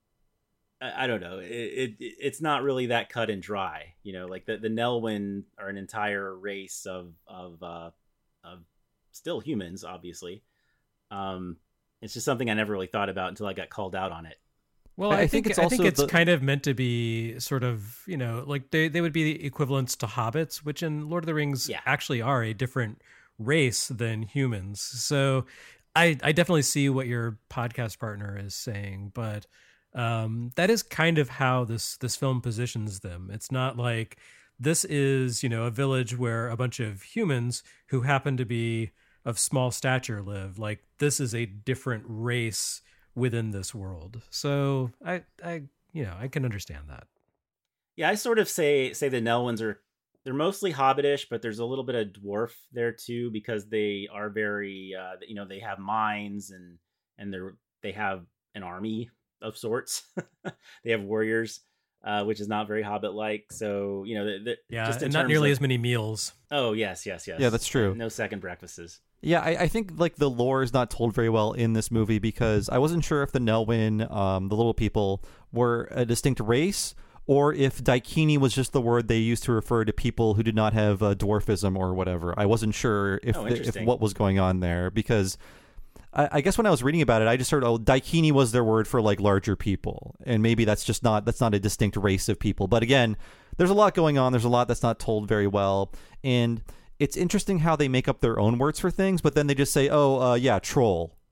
I, I don't know. It, it it's not really that cut and dry. You know, like the the Nelwyn are an entire race of of uh, of still humans, obviously. Um, it's just something I never really thought about until I got called out on it. Well, I I, think think, it's I think also it's the- kind of meant to be sort of, you know, like they, they would be the equivalents to hobbits, which in Lord of the Rings Yeah. actually are a different race than humans. So I, I definitely see what your podcast partner is saying, but um, that is kind of how this this film positions them. It's not like this is, you know, a village where a bunch of humans who happen to be of small stature live. Like this is a different race within this world. So I, I, you know, I can understand that. Yeah, I sort of say say the Nelwyns are they're mostly hobbitish, but there's a little bit of dwarf there too because they are very, uh, you know, they have mines and and they're they have an army of sorts. They have warriors, uh, which is not very hobbit-like. So you know, the, the, Yeah, just in and not terms nearly of, as many meals. Oh yes, yes, yes. Yeah, that's true. No second breakfasts. Yeah, I, I think like the lore is not told very well in this movie because I wasn't sure if the Nelwyn, um, the little people, were a distinct race or if Daikini was just the word they used to refer to people who did not have uh, dwarfism or whatever. I wasn't sure if Oh, the, if interesting. what was going on there because I, I guess when I was reading about it, I just heard oh Daikini was their word for like larger people, and maybe that's just not that's not a distinct race of people. But again, there's a lot going on. There's a lot that's not told very well, and it's interesting how they make up their own words for things, but then they just say, oh, uh, yeah, troll.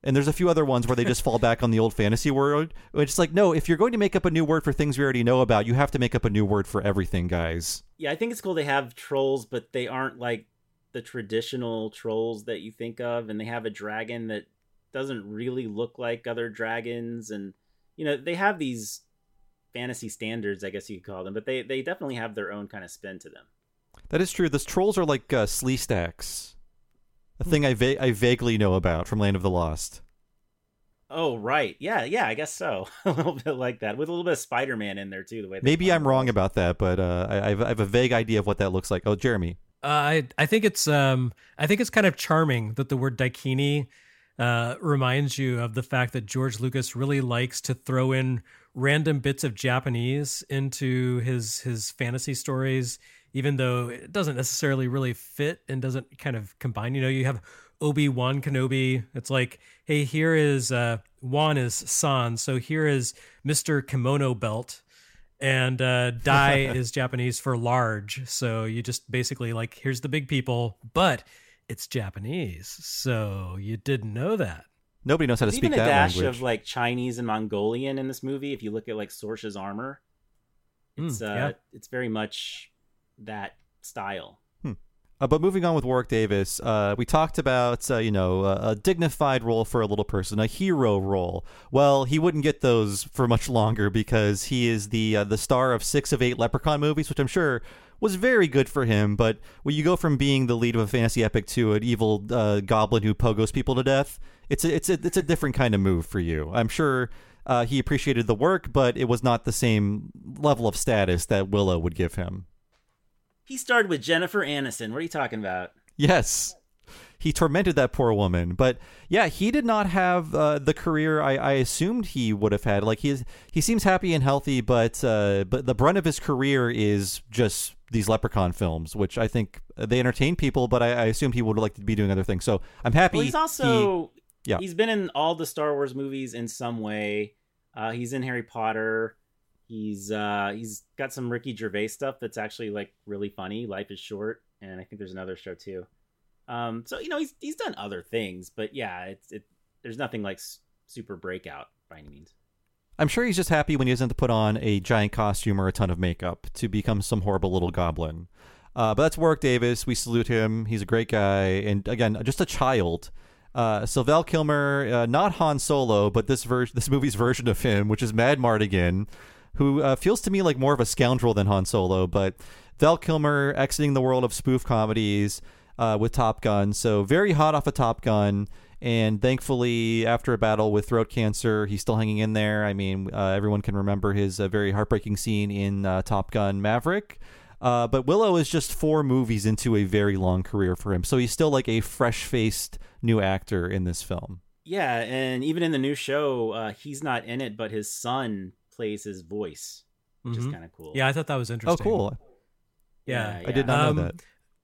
And there's a few other ones where they just fall back on the old fantasy word. It's like, no, if you're going to make up a new word for things we already know about, you have to make up a new word for everything, guys. Yeah, I think it's cool they have trolls, but they aren't like the traditional trolls that you think of. And they have a dragon that doesn't really look like other dragons. And, you know, they have these fantasy standards, I guess you could call them, but they, they definitely have their own kind of spin to them. That is true. Those trolls are like uh, slee stacks. A thing I va- I vaguely know about from Land of the Lost. Oh, right. Yeah, yeah, I guess so. A little bit like that, with a little bit of Spider-Man in there, too. The way Maybe I'm wrong about that, but uh, I, I've, I have a vague idea of what that looks like. Oh, Jeremy. Uh, I I think it's um I think it's kind of charming that the word daikini uh, reminds you of the fact that George Lucas really likes to throw in random bits of Japanese into his his fantasy stories, even though it doesn't necessarily really fit and doesn't kind of combine. You know, you have Obi-Wan Kenobi. It's like, hey, here is uh, Wan is San, so here is Mister Kimono Belt, and uh, Dai is Japanese for large. So you just basically like, here's the big people, but it's Japanese. So you didn't know that. Nobody knows how to There's speak even a that dash language. of like Chinese and Mongolian in this movie. If you look at like Sorce's armor, it's Mm, uh, yeah. it's very much that style. Uh, but moving on with Warwick Davis, uh, we talked about, uh, you know, a, a dignified role for a little person, a hero role. Well, he wouldn't get those for much longer because he is the uh, the star of six of eight Leprechaun movies, which I'm sure was very good for him. But when you go from being the lead of a fantasy epic to an evil uh, goblin who pogos people to death, it's a, it's a, it's a different kind of move for you. I'm sure uh, he appreciated the work, but it was not the same level of status that Willow would give him. He starred with Jennifer Aniston. What are you talking about? Yes. He tormented that poor woman. But yeah, he did not have uh, the career I, I assumed he would have had. Like he he seems happy and healthy, but uh, but the brunt of his career is just these Leprechaun films, which I think they entertain people, but I, I assumed he would like to be doing other things. So I'm happy. Well, he's also he, yeah. he's been in all the Star Wars movies in some way. Uh, he's in Harry Potter. He's uh, he's got some Ricky Gervais stuff that's actually like really funny. Life is Short, and I think there's another show too. Um, so you know he's he's done other things, but yeah, it's it. There's nothing like s- super breakout by any means. I'm sure he's just happy when he doesn't have to put on a giant costume or a ton of makeup to become some horrible little goblin. Uh, but that's Warwick Davis. We salute him. He's a great guy, and again, just a child. Uh, so Val Kilmer, uh, not Han Solo, but this ver- this movie's version of him, which is Mad Mardigan, who uh, feels to me like more of a scoundrel than Han Solo, but Val Kilmer exiting the world of spoof comedies uh, with Top Gun. So very hot off of Top Gun, and thankfully, after a battle with throat cancer, he's still hanging in there. I mean, uh, everyone can remember his uh, very heartbreaking scene in uh, Top Gun Maverick. Uh, but Willow is just four movies into a very long career for him, so he's still like a fresh-faced new actor in this film. Yeah, and even in the new show, uh, he's not in it, but his son plays his voice, which Mhm. is kind of cool. Yeah, I thought that was Oh, interesting. cool. Yeah, I did not Um, know that.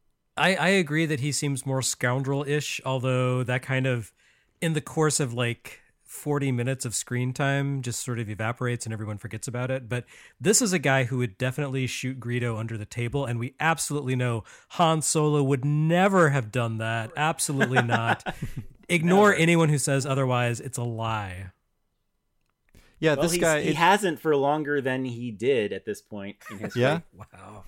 I, I agree that he seems more scoundrel-ish, although that kind of, in the course of like forty minutes of screen time, just sort of evaporates and everyone forgets about it. But this is a guy who would definitely shoot Greedo under the table, and we absolutely know Han Solo would never have done that. Absolutely not. Ignore Never. anyone who says otherwise. It's a lie. Yeah, well, this he's- guy. he it- hasn't for longer than he did at this point in history. Yeah? Wow.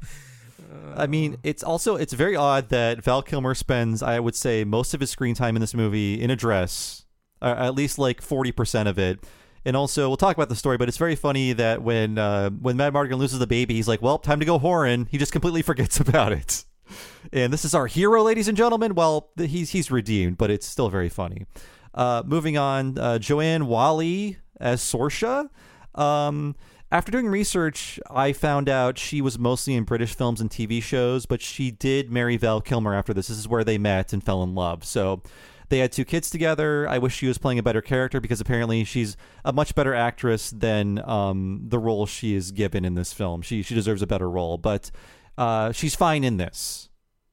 I mean, it's also it's very odd that Val Kilmer spends, I would say, most of his screen time in this movie in a dress, or at least like forty percent of it. And also, we'll talk about the story, but it's very funny that when uh, when Mad Mardigan loses the baby, he's like, "Well, time to go whoring." He just completely forgets about it. And this is our hero, ladies and gentlemen. Well, th- he's he's redeemed, but it's still very funny. Uh, moving on, uh, Joanne Whalley as Sorsha. Um, after doing research, I found out she was mostly in British films and T V shows, but she did marry Val Kilmer after this. This is where they met and fell in love. So they had two kids together. I wish she was playing a better character because apparently she's a much better actress than um, the role she is given in this film. She she deserves a better role, but uh, she's fine in this.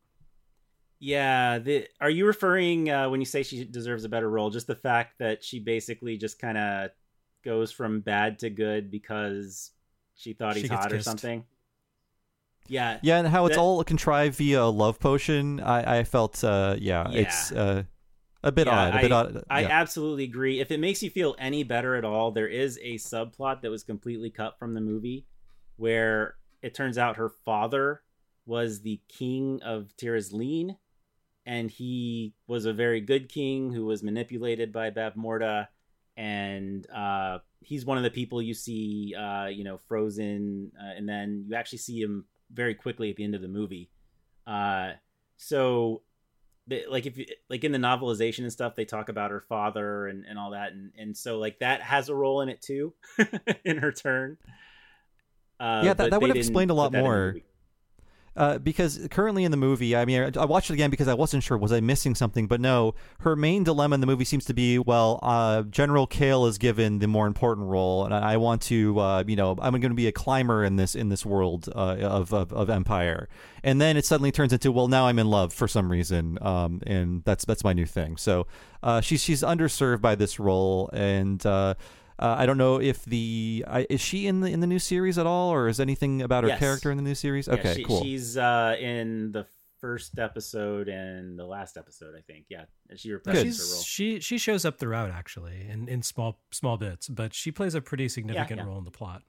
Yeah, the, are you referring uh, when you say she deserves a better role, just the fact that she basically just kind of goes from bad to good because she thought She he's gets hot or kissed. something? Yeah, Yeah, and how it's That- all contrived via a love potion. I, I felt, uh, yeah, Yeah. it's uh, A bit yeah, odd. A I, bit odd. I yeah. absolutely agree. If it makes you feel any better at all, there is a subplot that was completely cut from the movie where it turns out her father was the king of Tirazleen, and he was a very good king who was manipulated by Bavmorda, and uh, he's one of the people you see, uh, you know, frozen, uh, and then you actually see him very quickly at the end of the movie. Uh, so... like if you like in the novelization and stuff, they talk about her father and, and all that, and and so like that has a role in it too in her turn. Uh, yeah, that, that would have didn't explained a put lot that in the more. movie. Uh, because currently in the movie, I mean, I watched it again because I wasn't sure, was I missing something? But no, her main dilemma in the movie seems to be, well, uh, General Kale is given the more important role, and I want to, uh, you know, I'm going to be a climber in this in this world uh, of, of of Empire. And then it suddenly turns into, well, now I'm in love for some reason, um, and that's that's my new thing. So uh, she's she's underserved by this role, and. Uh, Uh, I don't know if the uh, is she in the in the new series at all, or is anything about her Yes. character in the new series? Yeah, Okay, she, cool. She's uh, in the first episode and the last episode, I think. Yeah, and she replaces her role. She's, she she shows up throughout actually in, in small small bits, but she plays a pretty significant yeah. role in the plot.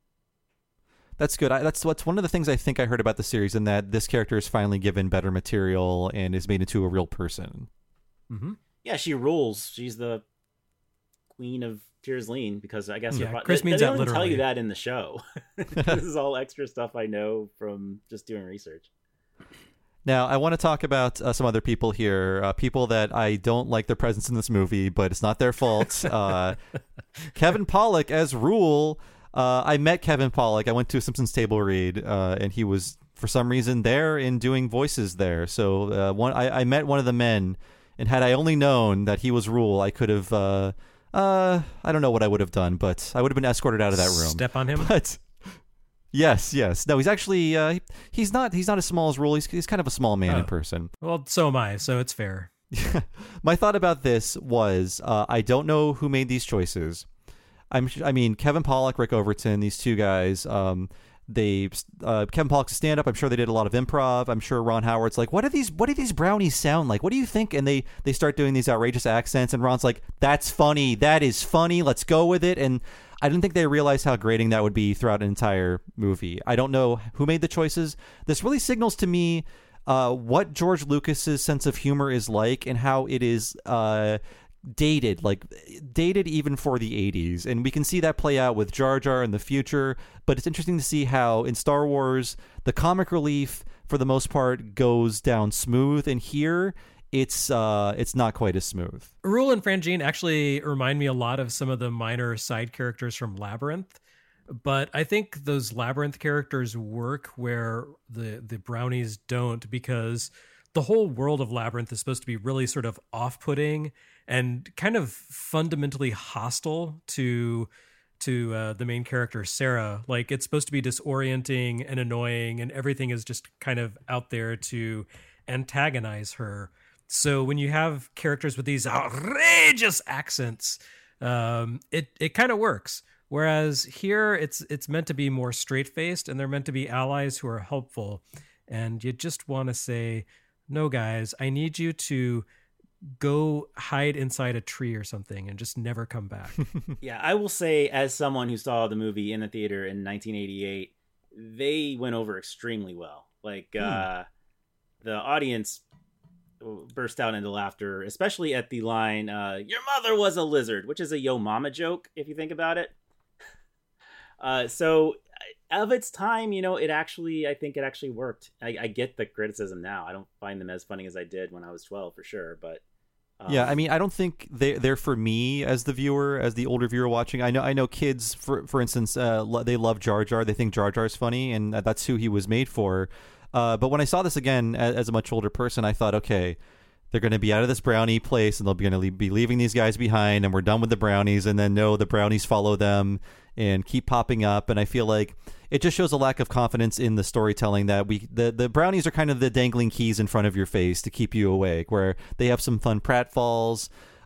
That's good. I, that's what's one of the things I think I heard about the series, in that this character is finally given better material and is made into a real person. Mm-hmm. Yeah, she rules. She's the queen of Tirazleen, because I guess Yeah, her, Chris they, means they that don't even tell literally. you that in the show. This is all extra stuff I know from just doing research. Now, I want to talk about uh, some other people here, uh, people that I don't like their presence in this movie, but it's not their fault. uh, Kevin Pollak as Rule. Uh, I met Kevin Pollak. I went to a Simpsons table read, uh, and he was, for some reason, there and doing voices there. So uh, one, I, I met one of the men, and had I only known that he was Rule, I could have... Uh, Uh, I don't know what I would have done, but I would have been escorted out of that room. Step on him. But yes, yes, no, he's actually uh, he's not he's not as small as Rule. He's he's kind of a small man Oh. in person. Well, so am I, so it's fair. My thought about this was uh, I don't know who made these choices. I'm I mean Kevin Pollak, Rick Overton, these two guys. Um, they uh, Kevin Pollak's a stand-up. I'm sure they did a lot of improv. I'm sure Ron Howard's like, what do these what do these brownies sound like? What do you think? And they they start doing these outrageous accents, and Ron's like, that's funny. That is funny. Let's go with it. And I didn't think they realized how grating that would be throughout an entire movie. I don't know who made the choices. This really signals to me uh, what George Lucas's sense of humor is like, and how it is uh, dated, like dated even for the eighties. And we can see that play out with Jar Jar in the future. But it's interesting to see how in Star Wars, the comic relief, for the most part, goes down smooth. And here, it's uh, it's not quite as smooth. Rule and Frangine actually remind me a lot of some of the minor side characters from Labyrinth. But I think those Labyrinth characters work where the, the brownies don't, because the whole world of Labyrinth is supposed to be really sort of off-putting and kind of fundamentally hostile to to uh, the main character, Sarah. Like, it's supposed to be disorienting and annoying, and everything is just kind of out there to antagonize her. So when you have characters with these outrageous accents, um, it, it kind of works. Whereas here, it's it's meant to be more straight-faced, and they're meant to be allies who are helpful. And you just want to say, no, guys, I need you to go hide inside a tree or something and just never come back. Yeah, I will say, as someone who saw the movie in the theater in nineteen eighty-eight, they went over extremely well. Like, hmm. uh, the audience burst out into laughter, especially at the line, uh, "Your mother was a lizard," which is a Yo Mama joke, if you think about it. Uh, so, of its time, you know, it actually, I think it actually worked. I, I get the criticism now. I don't find them as funny as I did when I was twelve, for sure, but... Um, yeah, I mean, I don't think they they're for me as the viewer, as the older viewer watching. I know, I know, kids, for for instance, uh, lo- they love Jar Jar. They think Jar Jar's funny, and that's who he was made for. Uh, but when I saw this again as, as a much older person, I thought, okay, they're going to be out of this brownie place, and they're going to be leaving these guys behind, and we're done with the brownies. And then no, the brownies follow them and keep popping up. And I feel like it just shows a lack of confidence in the storytelling, that we the, the brownies are kind of the dangling keys in front of your face to keep you awake, where they have some fun pratfalls.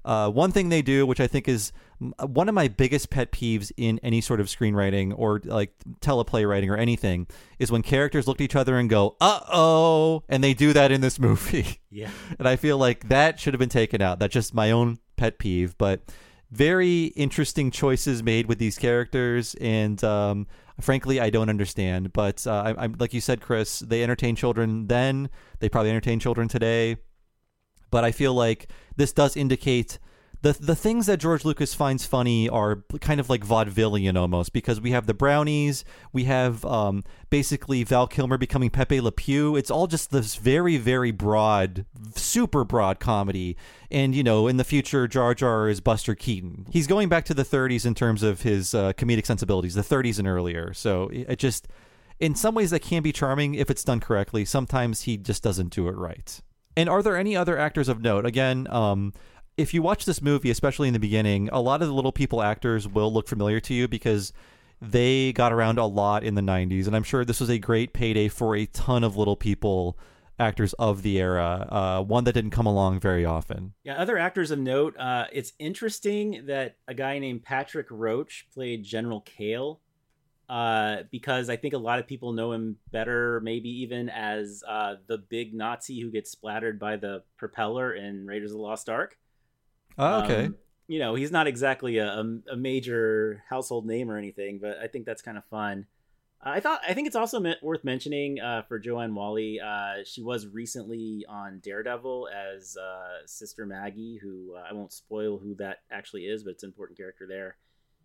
Uh, one thing they do, which I think is one of my biggest pet peeves in any sort of screenwriting or like teleplay writing or anything, is when characters look at each other and go, uh-oh, and they do that in this movie. Yeah. And I feel like that should have been taken out. That's just my own pet peeve, but very interesting choices made with these characters, and um, frankly, I don't understand. But uh, I, I'm like you said, Chris, they entertain children then. They probably entertain children today. But I feel like this does indicate the the things that George Lucas finds funny are kind of like vaudevillian almost, because we have the brownies, we have um, basically Val Kilmer becoming Pepe Le Pew. It's all just this very, very broad, super broad comedy. And, you know, in the future, Jar Jar is Buster Keaton. He's going back to the thirties in terms of his uh, comedic sensibilities, the thirties and earlier. So it just, in some ways, that can be charming if it's done correctly. Sometimes he just doesn't do it right. And are there any other actors of note? Again, um, if you watch this movie, especially in the beginning, a lot of the Little People actors will look familiar to you because they got around a lot in the nineties. And I'm sure this was a great payday for a ton of Little People actors of the era, uh, one that didn't come along very often. Yeah, other actors of note, uh, it's interesting that a guy named Patrick Roach played General Kale, uh, because I think a lot of people know him better, maybe even as uh, the big Nazi who gets splattered by the propeller in Raiders of the Lost Ark. Oh, okay. Um, you know, he's not exactly a, a major household name or anything, but I think that's kind of fun. Uh, I thought I think it's also meant, worth mentioning uh, for Joanne Whalley. Uh, she was recently on Daredevil as uh, Sister Maggie, who uh, I won't spoil who that actually is, but it's an important character there.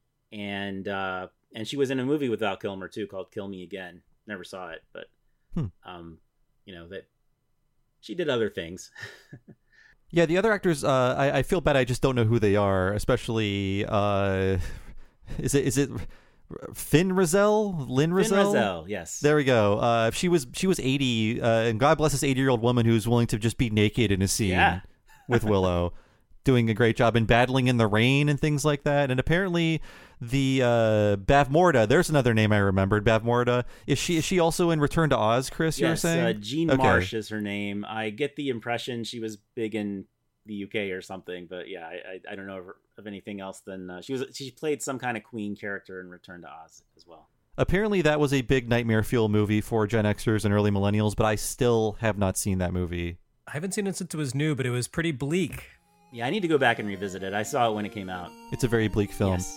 And uh, and she was in a movie with Val Kilmer too called Kill Me Again. Never saw it, but hmm. um, you know that she did other things. Yeah, the other actors, uh, I, I feel bad. I just don't know who they are. Especially, uh, is it is it Finn Rizal, Lynn Rizal? Finn Rizal, yes. There we go. Uh, she was she was eighty, uh, and God bless this eighty year old woman who's willing to just be naked in a scene yeah. with Willow, doing a great job and battling in the rain and things like that. And apparently, the uh, Bavmorda, there's another name I remembered. Bavmorda, is she is she also in Return to Oz? Chris, you were yes, saying? uh, Jean okay. Marsh is her name. I get the impression she was big in the U K or something, but yeah, I I, I don't know of, of anything else than uh, she was. She played some kind of queen character in Return to Oz as well. Apparently, that was a big nightmare fuel movie for Gen Xers and early millennials, but I still have not seen that movie. I haven't seen it since it was new, but it was pretty bleak. Yeah, I need to go back and revisit it. I saw it when it came out. It's a very bleak film. Yes.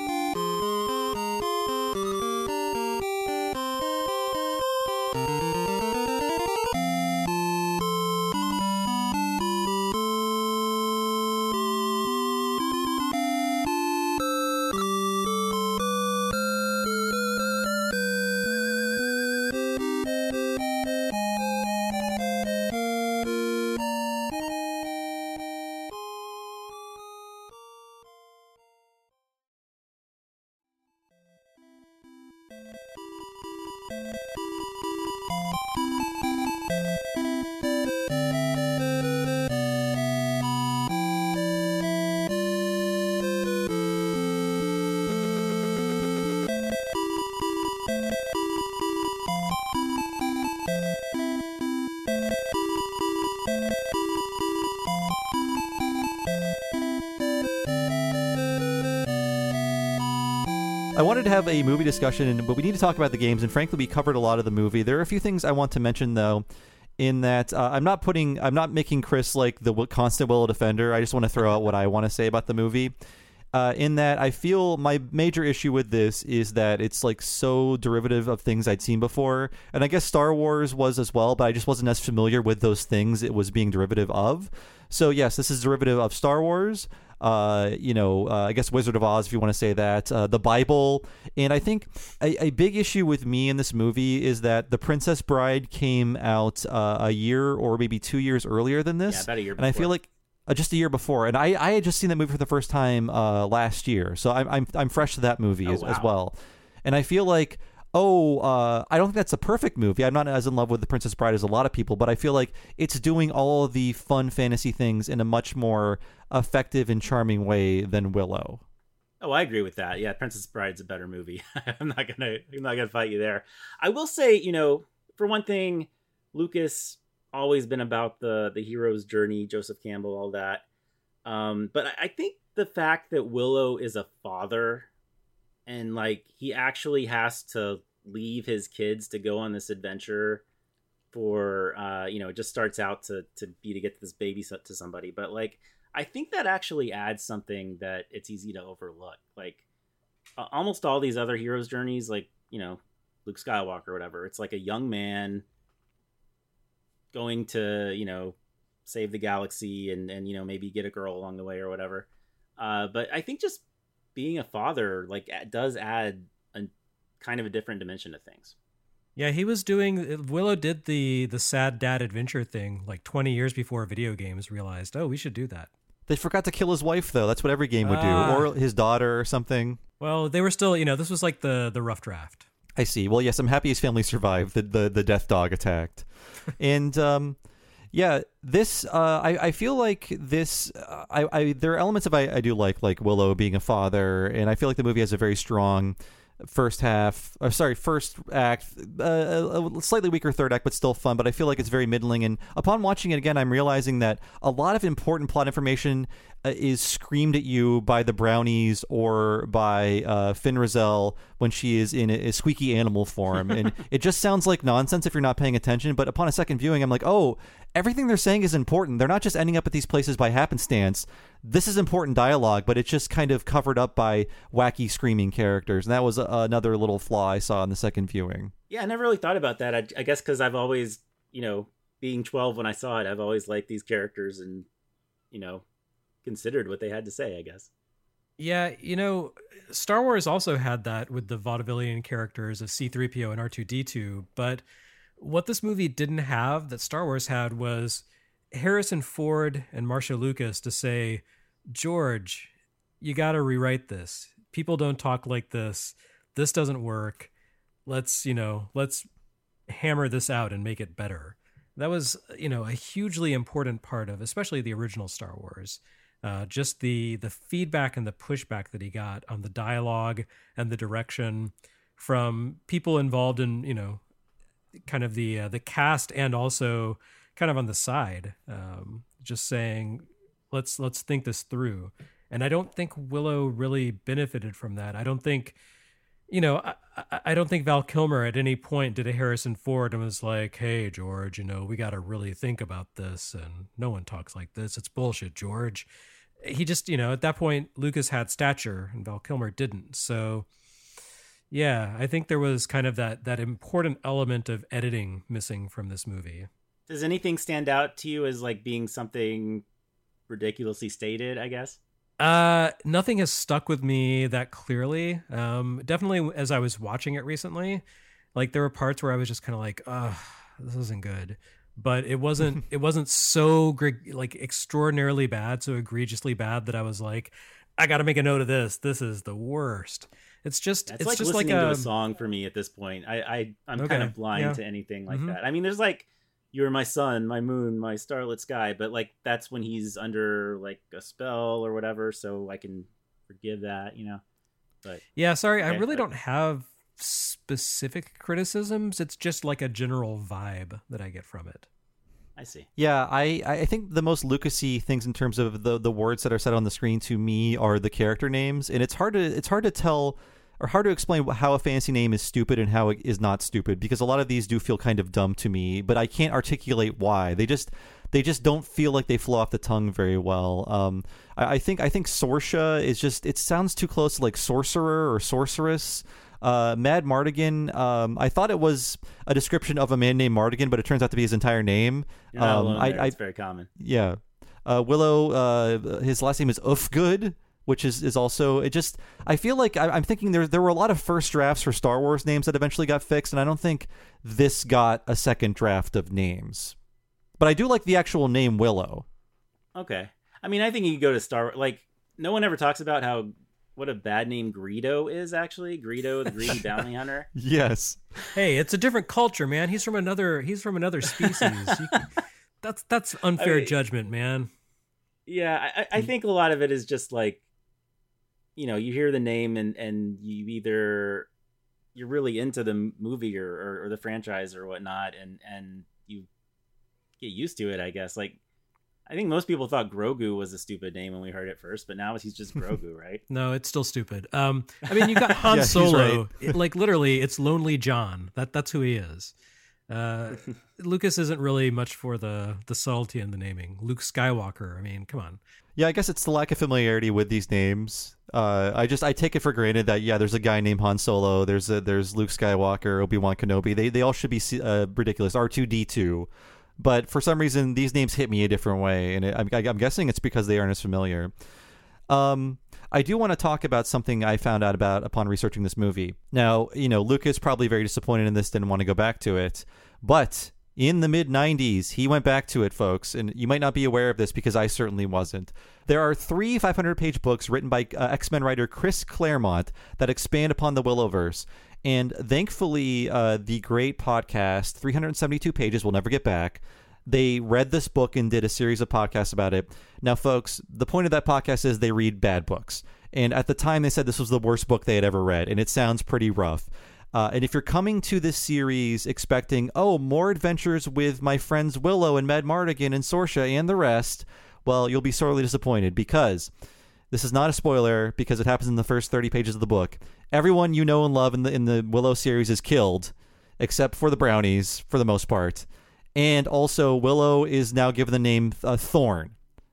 I wanted to have a movie discussion, but we need to talk about the games, and frankly, we covered a lot of the movie. There are a few things I want to mention, though, in that uh, I'm not putting, I'm not making Chris like the constant Willow defender. I just want to throw out what I want to say about the movie. Uh, in that I feel my major issue with this is that it's like so derivative of things I'd seen before. And I guess Star Wars was as well, but I just wasn't as familiar with those things it was being derivative of. So yes, this is derivative of Star Wars. Uh, you know, uh, I guess Wizard of Oz, if you want to say that, uh, the Bible. And I think a, a big issue with me in this movie is that The Princess Bride came out uh, a year or maybe two years earlier than this. Yeah, about a year and before. I feel like uh, just a year before. And I, I had just seen that movie for the first time uh, last year. So I'm, I'm, I'm fresh to that movie oh, as, wow. as well. And I feel like, oh, uh, I don't think that's a perfect movie. I'm not as in love with The Princess Bride as a lot of people, but I feel like it's doing all of the fun fantasy things in a much more effective and charming way than Willow. Oh, I agree with that. Yeah, Princess Bride's a better movie. I'm not gonna, I'm not gonna fight you there. I will say, you know, for one thing, Lucas always been about the the hero's journey, Joseph Campbell, all that. Um, but I, I think the fact that Willow is a father and like he actually has to leave his kids to go on this adventure for uh you know, it just starts out to to be to get this baby to somebody, but like I think that actually adds something that it's easy to overlook. Like uh, almost all these other heroes' journeys, like, you know, Luke Skywalker or whatever, it's like a young man going to, you know, save the galaxy and and you know, maybe get a girl along the way or whatever. Uh but I think just being a father like does add a kind of a different dimension to things. Yeah, he was doing Willow did the the sad dad adventure thing like twenty years before video games realized, oh, we should do that. They forgot to kill his wife, though. That's what every game would Ah. do, or his daughter or something. Well, they were still, you know, this was like the the rough draft. I see. Well, yes, I'm happy his family survived. The the, the death dog attacked, and um, yeah, this uh, I I feel like this uh, I I there are elements of I, I do like like Willow being a father, and I feel like the movie has a very strong first half, or sorry, first act, uh, a, a slightly weaker third act, but still fun. But I feel like it's very middling. And upon watching it again, I'm realizing that a lot of important plot information uh, is screamed at you by the brownies or by uh, Finn Rizal when she is in a, a squeaky animal form. And it just sounds like nonsense if you're not paying attention. But upon a second viewing, I'm like, oh, everything they're saying is important. They're not just ending up at these places by happenstance. This is important dialogue, but it's just kind of covered up by wacky screaming characters. And that was a, another little flaw I saw in the second viewing. Yeah, I never really thought about that. I, I guess because I've always, you know, being twelve when I saw it, I've always liked these characters and, you know, considered what they had to say, I guess. Yeah, you know, Star Wars also had that with the vaudevillian characters of C three P O and R two D two, but what this movie didn't have that Star Wars had was Harrison Ford and Marcia Lucas to say, George, you got to rewrite this. People don't talk like this. This doesn't work. Let's, you know, let's hammer this out and make it better. That was, you know, a hugely important part of, especially the original Star Wars. Uh, just the the feedback and the pushback that he got on the dialogue and the direction from people involved in, you know, kind of the uh, the cast and also kind of on the side, um, just saying, let's let's think this through. And I don't think Willow really benefited from that. I don't think, you know, I, I, I don't think Val Kilmer at any point did a Harrison Ford and was like, hey, George, you know, we got to really think about this. And no one talks like this. It's bullshit, George. He just, you know, at that point, Lucas had stature and Val Kilmer didn't. So, yeah, I think there was kind of that that important element of editing missing from this movie. Does anything stand out to you as like being something ridiculously stated, I guess? Uh, nothing has stuck with me that clearly. Um, definitely as I was watching it recently, like there were parts where I was just kind of like, "Ugh, this isn't good." But it wasn't. It wasn't so gre- like extraordinarily bad, so egregiously bad that I was like, "I got to make a note of this. This is the worst." It's just. That's it's like just listening like a, to a song for me at this point. I, I I'm Okay, kind of blind yeah. to anything like Mhm. that. I mean, there's like, you're my sun, my moon, my starlit sky, but like that's when he's under like a spell or whatever, so I can forgive that, you know. But Yeah, sorry, I Okay, really but- don't have specific criticisms. It's just like a general vibe that I get from it. I see. Yeah, I, I think the most Lucasy things in terms of the, the words that are said on the screen to me are the character names, and it's hard to it's hard to tell or hard to explain how a fantasy name is stupid and how it is not stupid, because a lot of these do feel kind of dumb to me, but I can't articulate why. They just they just don't feel like they flow off the tongue very well. Um, I, I think I think Sorsha is just, it sounds too close to like sorcerer or sorceress. Uh, Mad Mardigan, um, I thought it was a description of a man named Mardigan, but it turns out to be his entire name. You're not um, alone I, there. I, It's very common. yeah. Uh, Willow, uh, his last name is Ufgood, which is, is also, it just, I feel like I, I'm thinking there there were a lot of first drafts for Star Wars names that eventually got fixed, and I don't think this got a second draft of names. But I do like the actual name Willow. Okay. I mean, I think you could go to Star like no one ever talks about how what a bad name Greedo is actually. Greedo, the greedy bounty hunter. Yes. Hey, it's a different culture, man. He's from another. He's from another species. You can- that's that's unfair I mean- judgment, man. Yeah, I, I think a lot of it is just like, you know, you hear the name and and you either you're really into the movie or, or, or the franchise or whatnot, and and you get used to it, I guess. Like, I think most people thought Grogu was a stupid name when we heard it first, but now he's just Grogu, right? No, it's still stupid. Um, I mean, you got Han Yeah, he's Solo. right. It- like literally, it's Lonely John. That that's who he is. Uh, Lucas isn't really much for the the subtlety in the naming. Luke Skywalker. I mean, come on. Yeah, I guess it's the lack of familiarity with these names. Uh, I just I take it for granted that yeah, there's a guy named Han Solo. There's a, there's Luke Skywalker, Obi-Wan Kenobi. They they all should be uh, ridiculous. R two D two, but for some reason these names hit me a different way, and it, I'm, I'm guessing it's because they aren't as familiar. Um, I do want to talk about something I found out about upon researching this movie. Now, you know, Lucas probably very disappointed in this, didn't want to go back to it, but in the mid nineties, he went back to it, folks, and you might not be aware of this because I certainly wasn't. There are three five hundred page books written by uh, X-Men writer Chris Claremont that expand upon the Willowverse, and thankfully, uh, the great podcast, three hundred seventy-two pages, We'll Never Get Back, they read this book and did a series of podcasts about it. Now, folks, the point of that podcast is they read bad books, and at the time, they said this was the worst book they had ever read, and it sounds pretty rough. Uh, and if you're coming to this series expecting, oh, more adventures with my friends Willow and Mad Mardigan and Sorsha and the rest, well, you'll be sorely disappointed because this is not a spoiler because it happens in the first thirty pages of the book. Everyone you know and love in the in the Willow series is killed, except for the brownies for the most part. And also, Willow is now given the name uh, Thorn.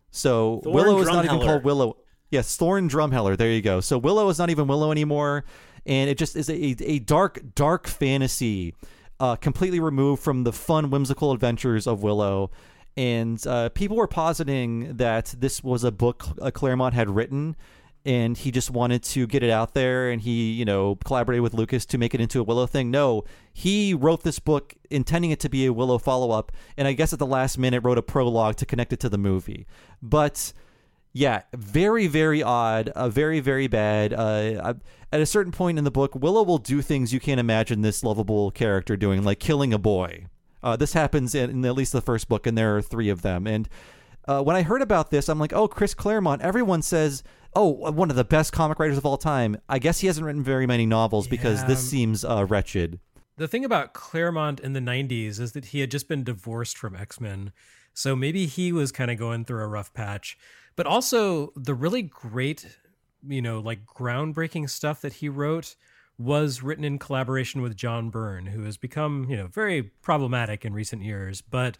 So Thorn Willow is not Drumheller. even called Willow. Yes, Thorn Drumheller. There you go. So Willow is not even Willow anymore. And it just is a, a dark, dark fantasy, uh, completely removed from the fun, whimsical adventures of Willow. And uh, people were positing that this was a book uh, Claremont had written, and he just wanted to get it out there, and he, you know, collaborated with Lucas to make it into a Willow thing. No, he wrote this book intending it to be a Willow follow-up, and I guess at the last minute wrote a prologue to connect it to the movie. But yeah, very, very odd, uh, very, very bad. Uh, at a certain point in the book, Willow will do things you can't imagine this lovable character doing, like killing a boy. Uh, this happens in, in at least the first book, and there are three of them. And uh, when I heard about this, I'm like, oh, Chris Claremont. Everyone says, oh, one of the best comic writers of all time. I guess he hasn't written very many novels because Yeah. this seems uh, wretched. The thing about Claremont in the nineties is that he had just been divorced from X-Men. So maybe he was kind of going through a rough patch. But also the really great, you know, like groundbreaking stuff that he wrote was written in collaboration with John Byrne, who has become, you know, very problematic in recent years. But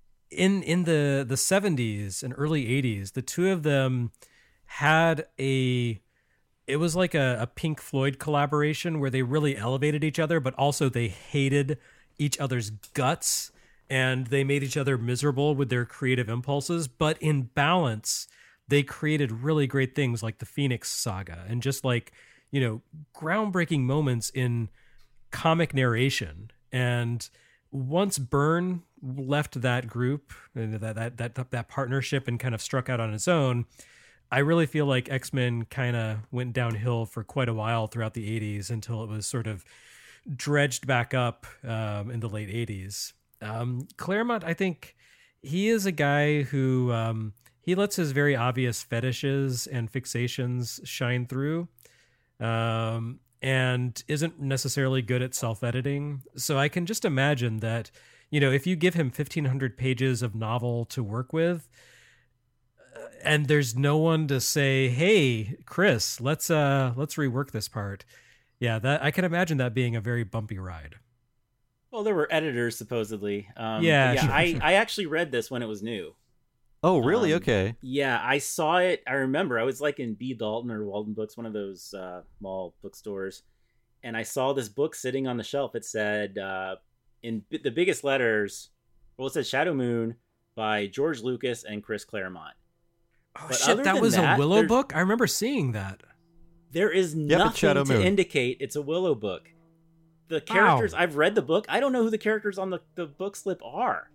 in in the the seventies and early eighties, the two of them had a it was like a, a Pink Floyd collaboration where they really elevated each other, but also they hated each other's guts and they made each other miserable with their creative impulses. But in balance, they created really great things like the Phoenix Saga and just like, you know, groundbreaking moments in comic narration. And once Byrne left that group, that that that that partnership, and kind of struck out on its own, I really feel like X-Men kind of went downhill for quite a while throughout the eighties until it was sort of dredged back up um, in the late eighties. Um, Claremont, I think he is a guy who um, he lets his very obvious fetishes and fixations shine through, um, and isn't necessarily good at self-editing. So I can just imagine that, you know, if you give him fifteen hundred pages of novel to work with, and there's no one to say, "Hey, Chris, let's uh let's rework this part." Yeah, that I can imagine that being a very bumpy ride. Well, there were editors supposedly. Um, Yeah, but yeah. sure, I sure. I actually read this when it was new. Oh, really? Um, Okay. Yeah, I saw it. I remember I was like in B. Dalton or Walden Books, one of those uh, mall bookstores, and I saw this book sitting on the shelf. It said uh, in b- the biggest letters, well, it said Shadow Moon by George Lucas and Chris Claremont. Oh But shit, other that than was that, a Willow there's- book? I remember seeing that. There is Yep, it's nothing Shadow to Moon. indicate it's a Willow book. The characters, Wow. I've read the book. I don't know who the characters on the, the book slip are.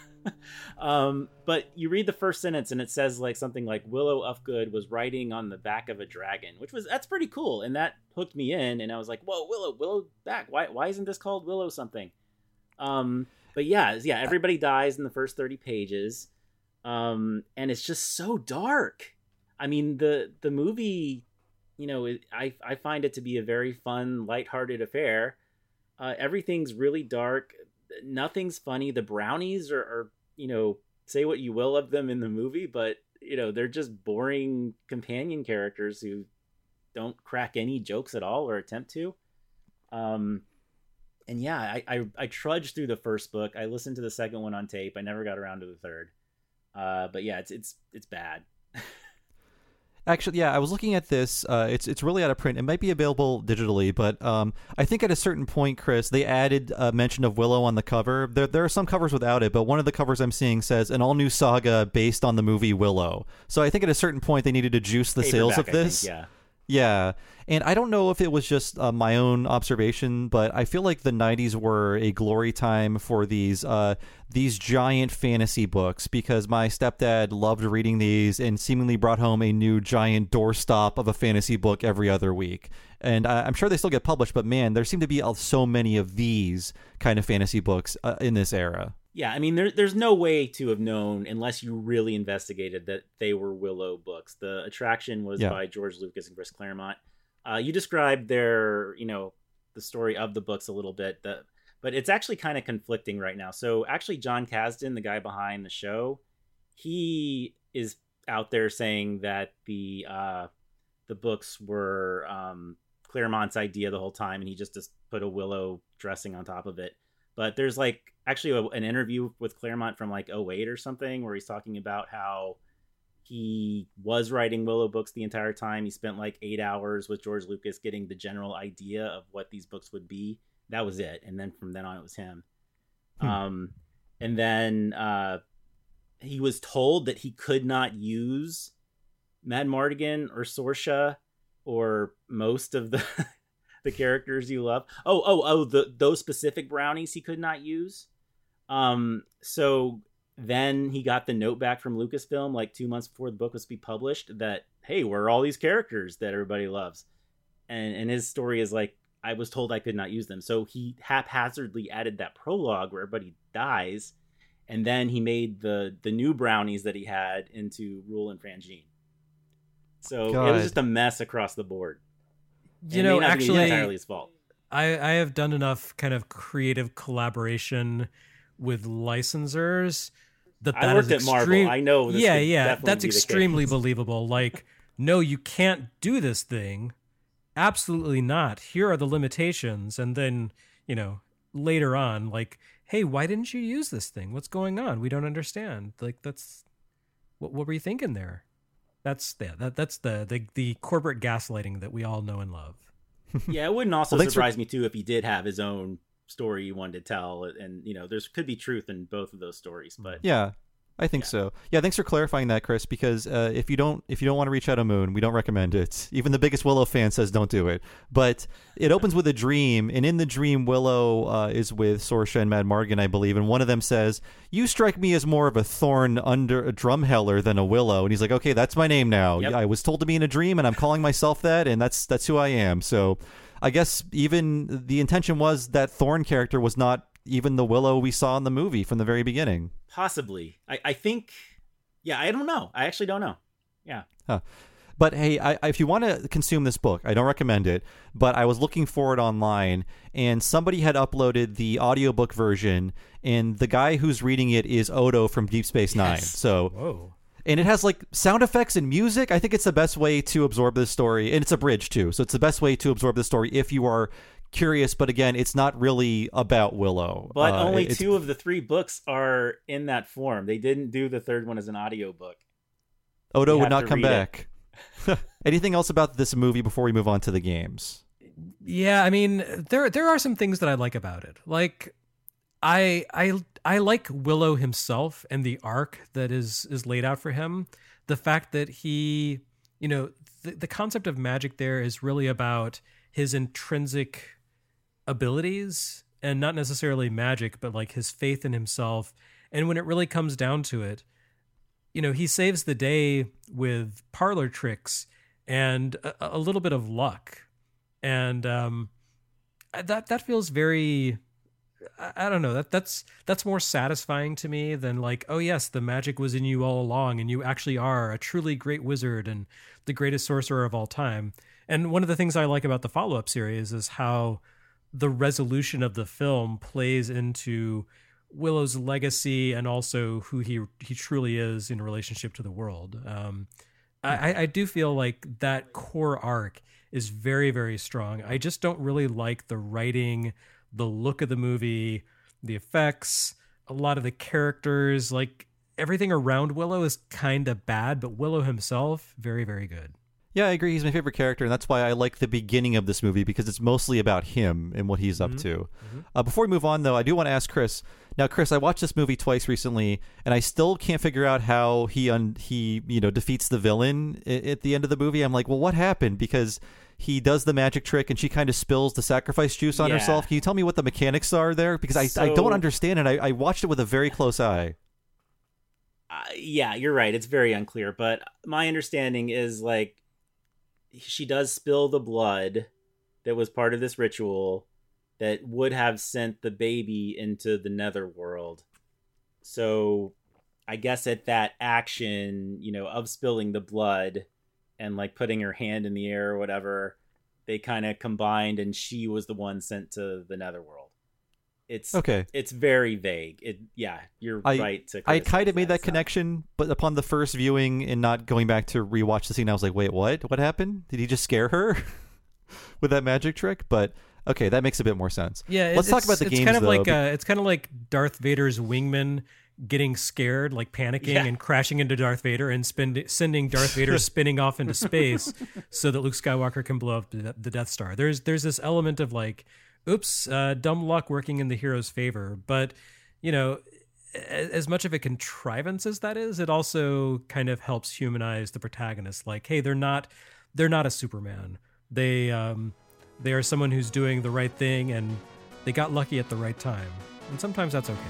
um, but you read the first sentence and it says like something like Willow Ufgood was riding on the back of a dragon, which was, that's pretty cool. And that hooked me in. And I was like, whoa, Willow, Willow back. Why, why isn't this called Willow something? Um, but yeah, yeah, everybody dies in the first thirty pages. Um, and it's just so dark. I mean, the, the movie, you know, it, I, I find it to be a very fun, lighthearted affair. Uh, everything's really dark. Nothing's funny. The brownies are, are, you know, say what you will of them in the movie, but you know, they're just boring companion characters who don't crack any jokes at all or attempt to. Um, and yeah, I, I, I trudged through the first book. I listened to the second one on tape. I never got around to the third. Uh, but yeah, it's, it's, it's bad. Actually, yeah, I was looking at this. Uh, it's it's really out of print. It might be available digitally, but um, I think at a certain point, Chris, they added a mention of Willow on the cover. There there are some covers without it, but one of the covers I'm seeing says an all-new saga based on the movie Willow. So I think at a certain point they needed to juice the sales of this. I think, yeah. Yeah, and I don't know if it was just uh, my own observation, but I feel like the nineties were a glory time for these uh, these giant fantasy books, because my stepdad loved reading these and seemingly brought home a new giant doorstop of a fantasy book every other week. And I, I'm sure they still get published, but man, there seem to be so many of these kind of fantasy books uh, in this era. Yeah, I mean, there, there's no way to have known, unless you really investigated, that they were Willow books. The attraction was yeah. by George Lucas and Chris Claremont. Uh, you described their, you know, the story of the books a little bit, the, but it's actually kind of conflicting right now. So actually, John Kasdan, the guy behind the show, he is out there saying that the uh, the books were um, Claremont's idea the whole time, and he just, just put a Willow dressing on top of it. But there's like actually a, an interview with Claremont from like oh eight or something where he's talking about how he was writing Willow books the entire time. He spent like eight hours with George Lucas getting the general idea of what these books would be. That was it. And then from then on, it was him. Hmm. Um, and then uh, he was told that he could not use Madmartigan or Sorsha or most of the... the characters you love. Oh, oh, oh, the those specific brownies he could not use. Um, so then he got the note back from Lucasfilm like two months before the book was to be published that, hey, where are all these characters that everybody loves? And and his story is like, I was told I could not use them. So he haphazardly added that prologue where everybody dies, and then he made the the new brownies that he had into Rule and Frangine. So God. It was just a mess across the board. You know, actually, entirely his fault. I, I have done enough kind of creative collaboration with licensors that that I worked is at extreme, Marvel. I know. This yeah, yeah, that's be extremely believable. Like, no, you can't do this thing. Absolutely not. Here are the limitations. And then, you know, later on, like, hey, why didn't you use this thing? What's going on? We don't understand. Like, that's what what were you thinking there? That's yeah, that that's the, the the corporate gaslighting that we all know and love. Yeah, it wouldn't also well, surprise for... me too if he did have his own story he wanted to tell, and you know, there's could be truth in both of those stories. But yeah, I think yeah. so. Yeah, thanks for clarifying that, Chris. Because uh, if you don't if you don't want to reach Shadow Moon, we don't recommend it. Even the biggest Willow fan says don't do it. But it opens with a dream, and in the dream, Willow uh, is with Sorsha and Madmartigan, I believe, and one of them says, "You strike me as more of a thorn under a drumheller than a willow." And he's like, "Okay, that's my name now. Yep. I was told to be in a dream, and I'm calling myself that, and that's that's who I am." So, I guess even the intention was that Thorn character was not even the Willow we saw in the movie from the very beginning. Possibly. I, I think, yeah, I don't know. I actually don't know. Yeah. Huh. But hey, I, if you want to consume this book, I don't recommend it, but I was looking for it online, and somebody had uploaded the audiobook version, and the guy who's reading it is Odo from Deep Space Nine. Yes. So, whoa. And it has like sound effects and music. I think it's the best way to absorb this story, and it's a bridge too. So it's the best way to absorb the story if you are curious, but again, it's not really about Willow. But uh, only two of the three books are in that form. They didn't do the third one as an audiobook. Odo would not come back. Anything else about this movie before we move on to the games? Yeah, I mean, there there are some things that I like about it. Like, I I I like Willow himself and the arc that is is laid out for him. The fact that he, you know, the, the concept of magic there is really about his intrinsic abilities, and not necessarily magic, but like his faith in himself. And when it really comes down to it, you know, he saves the day with parlor tricks and a, a little bit of luck. And um, that that feels very, I, I don't know, that that's that's more satisfying to me than like, oh yes, the magic was in you all along, and you actually are a truly great wizard and the greatest sorcerer of all time. And one of the things I like about the follow-up series is how the resolution of the film plays into Willow's legacy and also who he he truly is in relationship to the world. Um, I, I do feel like that core arc is very, very strong. I just don't really like the writing, the look of the movie, the effects, a lot of the characters. Like everything around Willow is kind of bad, but Willow himself, very, very good. Yeah, I agree. He's my favorite character, and that's why I like the beginning of this movie, because it's mostly about him and what he's Mm-hmm. up to. Mm-hmm. Uh, before we move on, though, I do want to ask Chris. Now, Chris, I watched this movie twice recently, and I still can't figure out how he un- he you know defeats the villain I- at the end of the movie. I'm like, well, what happened? Because he does the magic trick, and she kind of spills the sacrifice juice on Yeah. herself. Can you tell me what the mechanics are there? Because I, I So- don't understand it. I, I watched it with a very close eye. Uh, yeah, you're right. It's very unclear, but my understanding is like she does spill the blood that was part of this ritual that would have sent the baby into the netherworld. So I guess at that action, you know, of spilling the blood and like putting her hand in the air or whatever, they kind of combined and she was the one sent to the netherworld. It's Okay. It's very vague. It yeah, you're I- right to I criticize kind of made that It's not- connection, but upon the first viewing and not going back to rewatch the scene, I was like, wait, what? What happened? Did he just scare her with that magic trick? But okay, that makes a bit more sense. Yeah, Let's it's, talk about the it's games, kind of though, like be- uh, it's kind of like Darth Vader's wingman getting scared, like panicking Yeah. and crashing into Darth Vader and spend, sending Darth Vader spinning off into space so that Luke Skywalker can blow up the, the Death Star. There's there's this element of like, oops, uh, dumb luck working in the hero's favor. But you know, a- as much of a contrivance as that is, it also kind of helps humanize the protagonist. Like, hey, they're not they're not a Superman. They um, they are someone who's doing the right thing and they got lucky at the right time. And sometimes that's okay.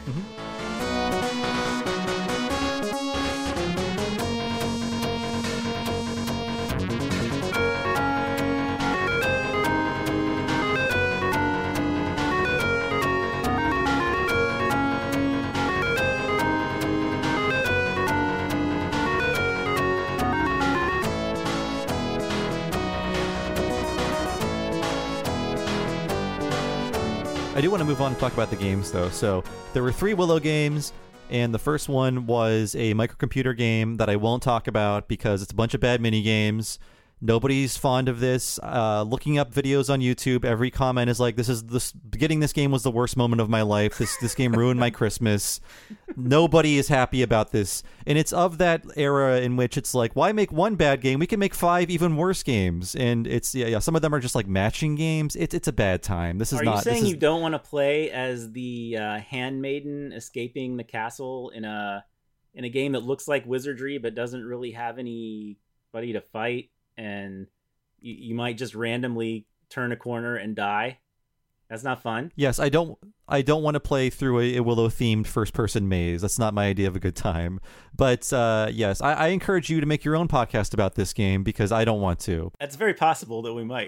I do want to move on and talk about the games, though. So there were three Willow games, and the first one was a microcomputer game that I won't talk about because it's a bunch of bad mini games. Nobody's fond of this. Uh, looking up videos on YouTube, every comment is like, "This is this getting this game was the worst moment of my life. This this game ruined my Christmas." Nobody is happy about this, and it's of that era in which it's like, why make one bad game? We can make five even worse games, and it's yeah, yeah. Some of them are just like matching games. It's it's a bad time. This is Are not. you saying this is, you don't want to play as the uh, handmaiden escaping the castle in a in a game that looks like wizardry but doesn't really have anybody to fight, and you, you might just randomly turn a corner and die? That's not fun. Yes, I don't. I don't want to play through a, a Willow-themed first-person maze. That's not my idea of a good time. But uh, yes, I, I encourage you to make your own podcast about this game because I don't want to. That's very possible that we might.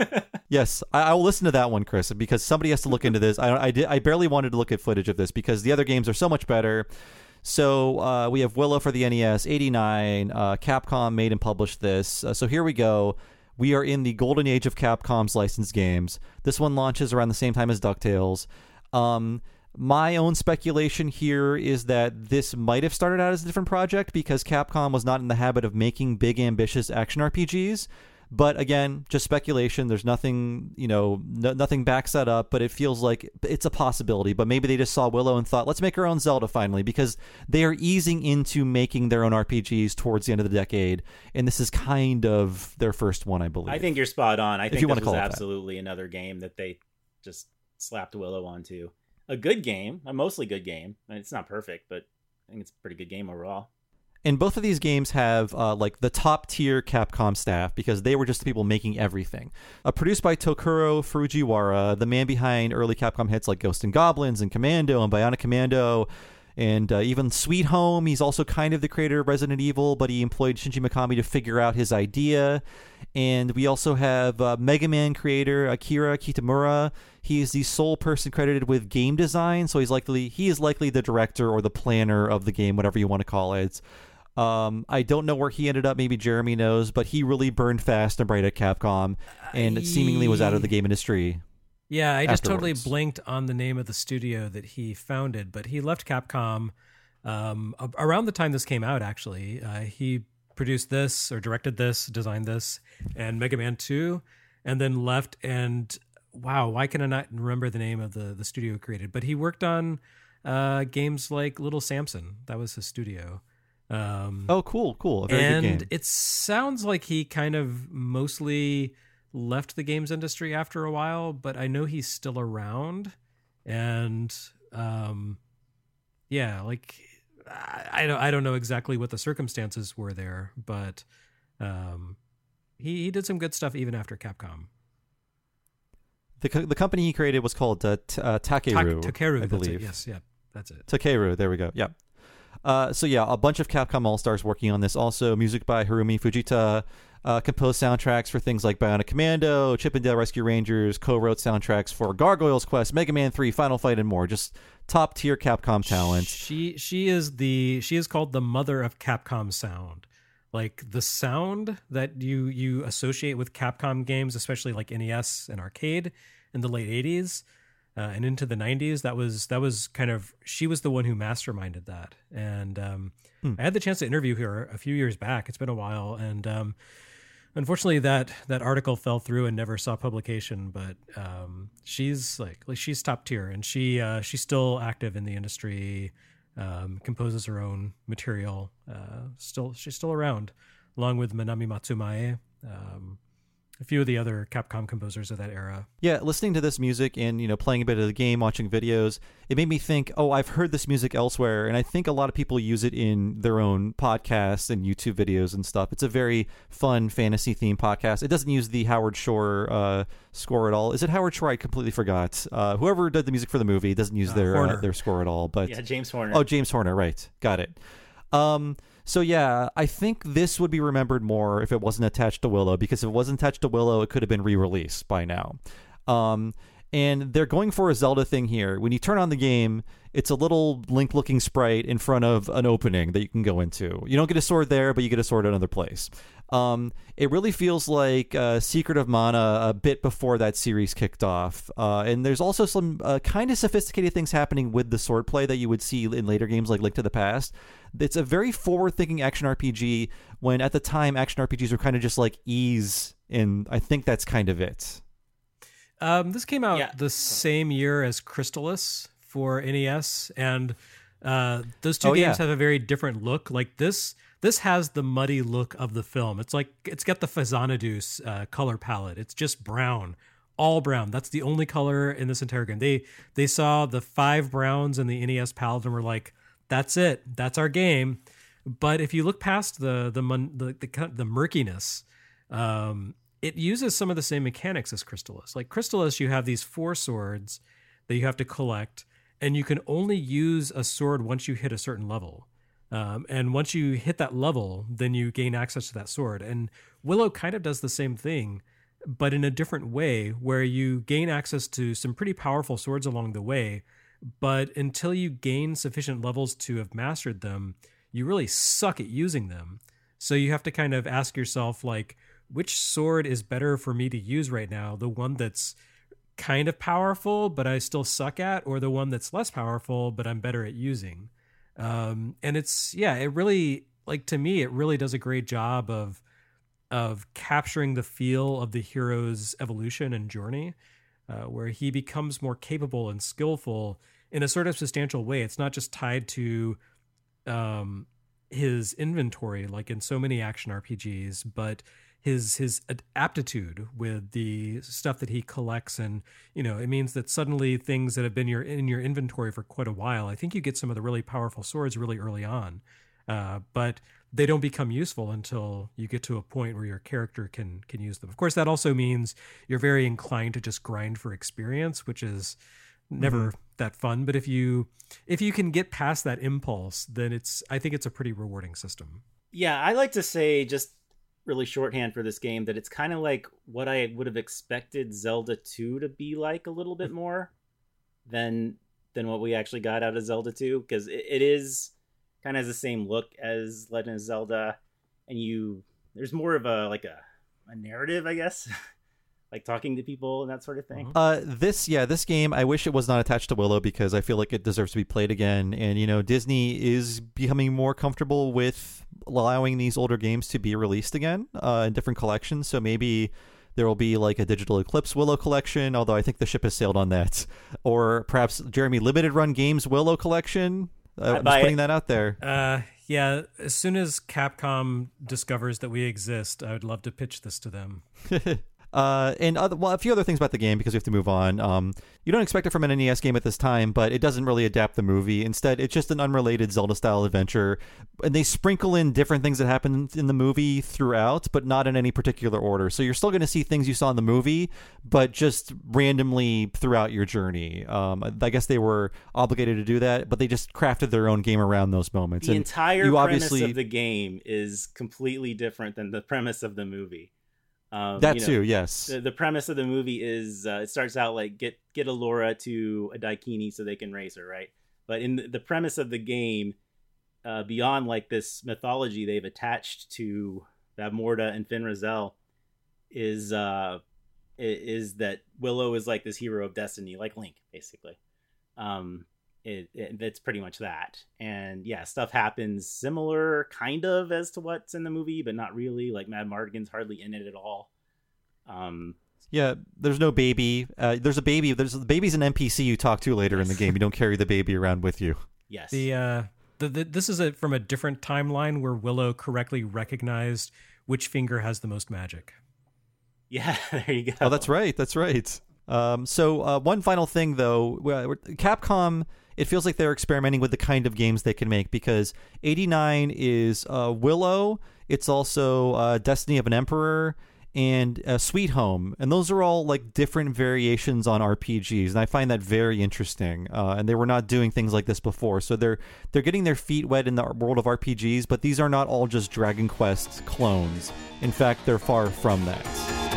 Yes, I, I will listen to that one, Chris, because somebody has to look into this. I, I did. I barely wanted to look at footage of this because the other games are so much better. So uh, we have Willow for the N E S, eighty-nine. Uh, Capcom made and published this. Uh, so here we go. We are in the golden age of Capcom's licensed games. This one launches around the same time as DuckTales. Um, my own speculation here is that this might have started out as a different project because Capcom was not in the habit of making big, ambitious action R P Gs. But again, just speculation. There's nothing, you know, no, nothing backs that up, but it feels like it's a possibility. But maybe they just saw Willow and thought, let's make our own Zelda finally, because they are easing into making their own R P Gs towards the end of the decade. And this is kind of their first one, I believe. I think you're spot on. I If think you this wanna was call it that. absolutely another game that they just slapped Willow onto. A good game, a mostly good game. I mean, it's not perfect, but I think it's a pretty good game overall. And both of these games have uh, like the top tier Capcom staff because they were just the people making everything. Uh, produced by Tokuro Fujiwara, the man behind early Capcom hits like Ghosts and Goblins and Commando and Bionic Commando, and uh, even Sweet Home. He's also kind of the creator of Resident Evil, but he employed Shinji Mikami to figure out his idea. And we also have uh, Mega Man creator Akira Kitamura. He is the sole person credited with game design, so he's likely he is likely the director or the planner of the game, whatever you want to call it. Um, I don't know where he ended up. Maybe Jeremy knows, but he really burned fast and bright at Capcom, and seemingly was out of the game industry. Yeah, I just totally afterwards. blanked on the name of the studio that he founded, but he left Capcom um, a- around the time this came out, actually. Uh, he produced this or directed this, designed this, and Mega Man two, and then left. And wow, why can I not remember the name of the, the studio he created? But he worked on uh, games like Little Samson. That was his studio. Um, Oh, cool, cool. A very and good game. it sounds like he kind of mostly left the games industry after a while, but I know he's still around. And um, yeah, like I, I don't I don't know exactly what the circumstances were there, but um, he he did some good stuff even after Capcom. The co- the company he created was called uh, T- uh, Takeru, Tak- Takeru, I that's it. believe. Yes, yeah, that's it. Takeru, there we go. Yeah. Uh, so yeah, a bunch of Capcom All-Stars working on this. Also, music by Harumi Fujita. Uh, composed soundtracks for things like Bionic Commando, Chip and Dale Rescue Rangers. Co-wrote soundtracks for Gargoyles Quest, Mega Man three, Final Fight, and more. Just top tier Capcom talent. She she is the she is called the mother of Capcom sound. Like the sound that you you associate with Capcom games, especially like N E S and arcade in the late eighties uh, and into the nineties, that was that was kind of she was the one who masterminded that. And um, Hmm. I had the chance to interview her a few years back. It's been a while, and um, unfortunately that that article fell through and never saw publication. But um, she's like like she's top tier, and she uh, she's still active in the industry. Um, composes her own material. Uh, still, she's still around, along with Manami Matsumae, um, a few of the other Capcom composers of that era. Yeah, listening to this music and, you know, playing a bit of the game, watching videos, it made me think, oh, I've heard this music elsewhere. And I think a lot of people use it in their own podcasts and YouTube videos and stuff. It's a very fun fantasy themed podcast. It doesn't use the Howard Shore uh, score at all. Is it Howard Shore? I completely forgot. Uh, whoever did the music for the movie doesn't use Uh, their uh, Horner. their score at all. But Yeah, James Horner. oh, James Horner, right. Got it. Um, so yeah, I think this would be remembered more if it wasn't attached to Willow, because if it wasn't attached to Willow, it could have been re-released by now. Um, and they're going for a Zelda thing here. When you turn on the game, it's a little Link-looking sprite in front of an opening that you can go into. You don't get a sword there, but you get a sword another place. Um, it really feels like uh, Secret of Mana a bit before that series kicked off. Uh, and there's also some uh, kind of sophisticated things happening with the swordplay that you would see in later games like Link to the Past. It's a very forward-thinking action R P G when at the time action R P Gs were kind of just like ease, and I think that's kind of it. Um, this came out Yeah. the same year as Crystalis for N E S, and uh, those two Oh, games yeah. have a very different look. Like this, this has the muddy look of the film. It's like it's got the Phazanadus uh, color palette. It's just brown, all brown. That's the only color in this entire game. They they saw the five browns in the N E S palette and were like, "That's it. That's our game." But if you look past the the mun- the the, the murkiness, um, it uses some of the same mechanics as Crystalis. Like Crystalis, you have these four swords that you have to collect, and you can only use a sword once you hit a certain level. Um, and once you hit that level, then you gain access to that sword. And Willow kind of does the same thing, but in a different way, where you gain access to some pretty powerful swords along the way. But until you gain sufficient levels to have mastered them, you really suck at using them. So you have to kind of ask yourself, like, which sword is better for me to use right now? The one that's kind of powerful, but I still suck at, or the one that's less powerful, but I'm better at using? Um, and it's, yeah, it really, like, to me, it really does a great job of, of capturing the feel of the hero's evolution and journey, uh, where he becomes more capable and skillful in a sort of substantial way. It's not just tied to um, his inventory, like in so many action R P Gs, but his his aptitude with the stuff that he collects. And, you know, it means that suddenly things that have been your in your inventory for quite a while, I think you get some of the really powerful swords really early on, uh, but they don't become useful until you get to a point where your character can can use them. Of course, that also means you're very inclined to just grind for experience, which is never mm-hmm. that fun. But if you if you can get past that impulse, then it's I think it's a pretty rewarding system. Yeah, I like to say, just really shorthand for this game, that it's kind of like what I would have expected Zelda two to be like a little bit more than than what we actually got out of Zelda two, because it, it is kind of has the same look as Legend of Zelda, and you there's more of a like a, a narrative, I guess. like talking to people and that sort of thing. Uh, this, yeah, this game, I wish it was not attached to Willow because I feel like it deserves to be played again. And, you know, Disney is becoming more comfortable with allowing these older games to be released again uh, in different collections. So maybe there will be like a Digital Eclipse Willow collection, although I think the ship has sailed on that. Or perhaps Jeremy Limited Run Games Willow collection. Uh, I'm just putting it. that out there. Uh, yeah, as soon as Capcom discovers that we exist, I would love to pitch this to them. Uh, and other, well, a few other things about the game because we have to move on. Um, you don't expect it from an N E S game at this time, but it doesn't really adapt the movie. Instead, it's just an unrelated Zelda-style adventure, and they sprinkle in different things that happen in the movie throughout, but not in any particular order. So you're still going to see things you saw in the movie, but just randomly throughout your journey. Um, I guess they were obligated to do that, but they just crafted their own game around those moments. The and entire you premise obviously... of the game is completely different than the premise of the movie. Um, that you know, too, yes. The, the premise of the movie is uh, it starts out like get get Allura to a Daikini so they can race her, right? But in the, the premise of the game, uh, beyond like this mythology they've attached to Bavmorda and Finrazel, is uh, is that Willow is like this hero of destiny, like Link, basically. Um, it, it it's pretty much that, and yeah, stuff happens similar, kind of, as to what's in the movie, but not really. Like Madmartigan's hardly in it at all. Um, yeah, there's no baby. Uh, there's a baby. There's the baby's an N P C you talk to later yes. in the game. You don't carry the baby around with you. Yes. The uh, the, the this is a, from a different timeline where Willow correctly recognized which finger has the most magic. Yeah, there you go. Oh, that's right. That's right. Um, so uh, one final thing, though, Capcom. It feels like they're experimenting with the kind of games they can make because eighty-nine is uh, Willow. It's also uh, Destiny of an Emperor and uh, Sweet Home. And those are all like different variations on R P Gs. And I find that very interesting. Uh, and they were not doing things like this before. So they're they're getting their feet wet in the world of R P Gs. But these are not all just Dragon Quest clones. In fact, they're far from that.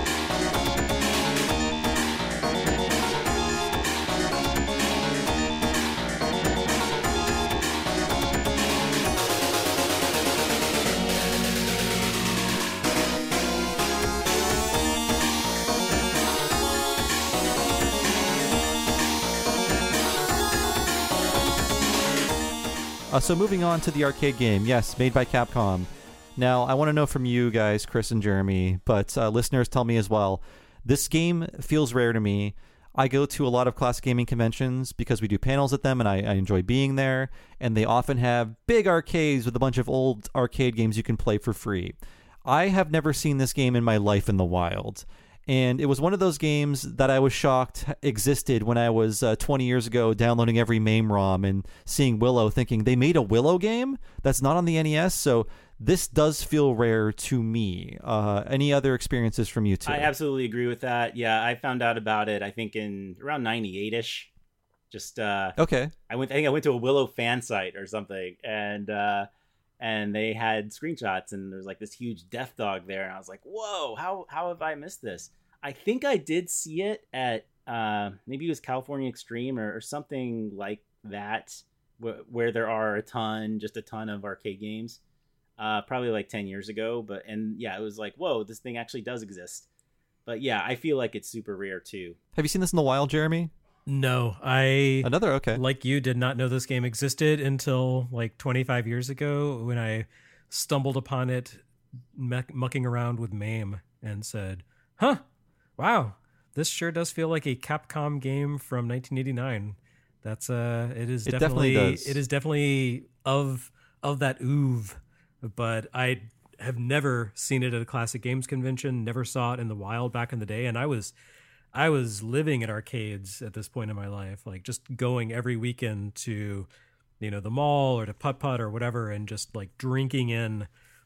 Uh, so moving on to the arcade game, yes, made by Capcom. Now, I want to know from you guys, Chris and Jeremy, but uh, listeners tell me as well, this game feels rare to me. I go to a lot of classic gaming conventions because we do panels at them, and I, I enjoy being there, and they often have big arcades with a bunch of old arcade games you can play for free. I have never seen this game in my life in the wild. And it was one of those games that I was shocked existed when I was uh, twenty years ago downloading every MAME ROM and seeing Willow, thinking they made a Willow game that's not on the N E S. So this does feel rare to me. Uh, any other experiences from you two? I absolutely agree with that. Yeah, I found out about it, I think, in around ninety-eight-ish. Just uh, okay. I went. I think I went to a Willow fan site or something, and uh, and they had screenshots, and there was like this huge death dog there, and I was like, "Whoa! How how have I missed this?" I think I did see it at uh, maybe it was California Extreme or, or something like that, wh- where there are a ton, just a ton of arcade games, uh, probably like ten years ago. But and yeah, it was like, whoa, this thing actually does exist. But yeah, I feel like it's super rare too. Have you seen this in the wild, Jeremy? No, I another okay. Like you, did not know this game existed until like twenty-five years ago when I stumbled upon it, me- mucking around with MAME, and said, "Huh." Wow, this sure does feel like a Capcom game from nineteen eighty-nine. That's uh, it is it definitely, definitely does. It is definitely of of that oeuvre, but I have never seen it at a classic games convention. Never saw it in the wild back in the day, and I was I was living at arcades at this point in my life, like just going every weekend to, you know, the mall or to Putt Putt or whatever, and just like drinking in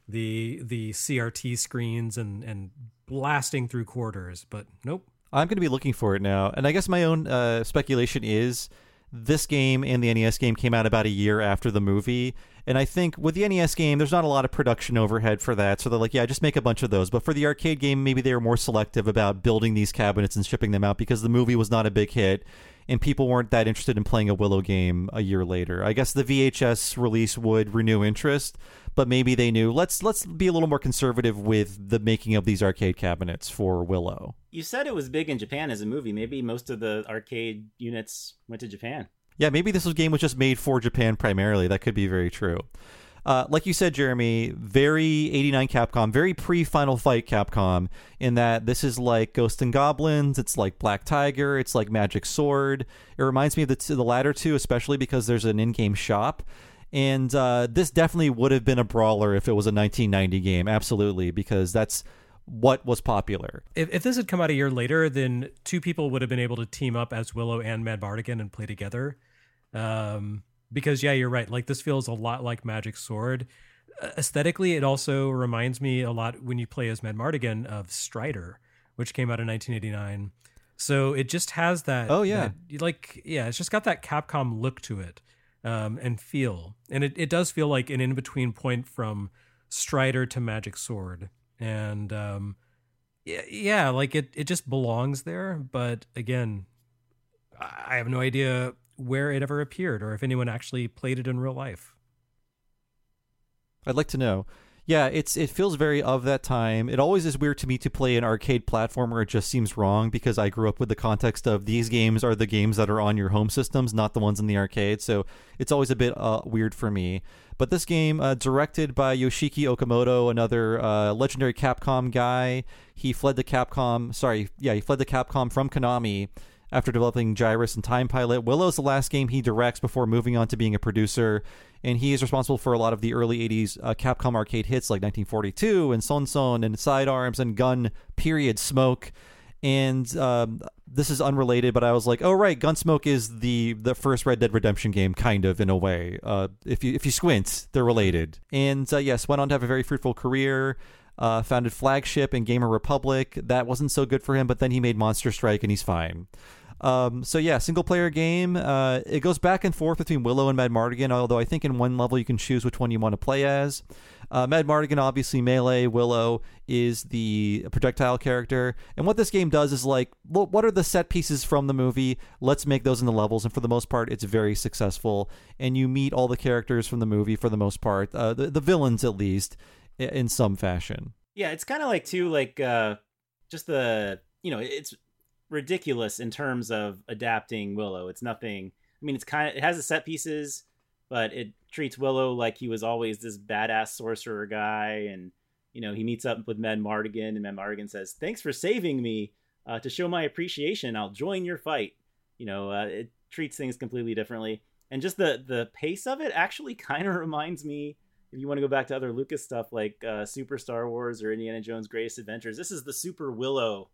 the the C R T screens and and blasting through quarters. But nope. I'm going to be looking for it now. And I guess my own uh, speculation is this game and the N E S game came out about a year after the movie. And I think with the N E S game, there's not a lot of production overhead for that. So they're like, yeah, just make a bunch of those. But for the arcade game, maybe they were more selective about building these cabinets and shipping them out because the movie was not a big hit. And people weren't that interested in playing a Willow game a year later. I guess the V H S release would renew interest, but maybe they knew let's let's be a little more conservative with the making of these arcade cabinets for Willow. You said it was big in Japan as a movie. Maybe most of the arcade units went to Japan. Yeah, maybe this game was just made for Japan primarily. That could be very true. Uh, like you said, Jeremy, very eighty-nine Capcom, very pre-Final Fight Capcom, in that this is like Ghosts and Goblins, it's like Black Tiger, it's like Magic Sword. It reminds me of the, t- the latter two, especially because there's an in-game shop. And uh, this definitely would have been a brawler if it was a nineteen ninety game, absolutely, because that's what was popular. If, if this had come out a year later, then two people would have been able to team up as Willow and Madmartigan and play together. Um, because, yeah, you're right. Like, this feels a lot like Magic Sword. Uh, aesthetically, it also reminds me a lot, when you play as Madmartigan, of Strider, which came out in nineteen eighty-nine. So it just has that. Oh, yeah. That, like, yeah, it's just got that Capcom look to it. Um, and feel. And it, it does feel like an in-between point from Strider to Magic Sword. And um, yeah, yeah, like it, it just belongs there. But again, I have no idea where it ever appeared or if anyone actually played it in real life. I'd like to know. Yeah, it's it feels very of that time. It always is weird to me to play an arcade platformer. It just seems wrong because I grew up with the context of these games are the games that are on your home systems, not the ones in the arcade. So it's always a bit uh, weird for me. But this game, uh, directed by Yoshiki Okamoto, another uh, legendary Capcom guy, he fled to Capcom. Sorry, yeah, he fled to Capcom from Konami after developing Gyrus and Time Pilot. Willow's the last game he directs before moving on to being a producer, and he is responsible for a lot of the early eighties uh, Capcom arcade hits like nineteen forty-two and Son Son and Sidearms and Gun Period Smoke. And um, this is unrelated, but I was like, oh, right, Gunsmoke is the the first Red Dead Redemption game, kind of, in a way. Uh, if you if you squint, they're related. And uh, yes, went on to have a very fruitful career. Uh, founded Flagship and Gamer Republic. That wasn't so good for him, but then he made Monster Strike, and he's fine. Um, so yeah, single player game. Uh, it goes back and forth between Willow and Madmartigan, although I think in one level you can choose which one you want to play as. Uh, Madmartigan, obviously melee. Willow is the projectile character. And what this game does is like, what are the set pieces from the movie? Let's make those in the levels. And for the most part, it's very successful. And you meet all the characters from the movie for the most part, uh, the, the villains at least, in some fashion. Yeah, it's kind of like, too, like uh, just the, you know, it's ridiculous in terms of adapting Willow. It's nothing. I mean, it's kind of, it has the set pieces, but it treats Willow like he was always this badass sorcerer guy. And, you know, he meets up with Madmartigan, and Madmartigan says, thanks for saving me. Uh, to show my appreciation, I'll join your fight. You know, uh, it treats things completely differently. And just the, the pace of it actually kind of reminds me, if you want to go back to other Lucas stuff like uh, Super Star Wars or Indiana Jones' Greatest Adventures, this is the Super Willow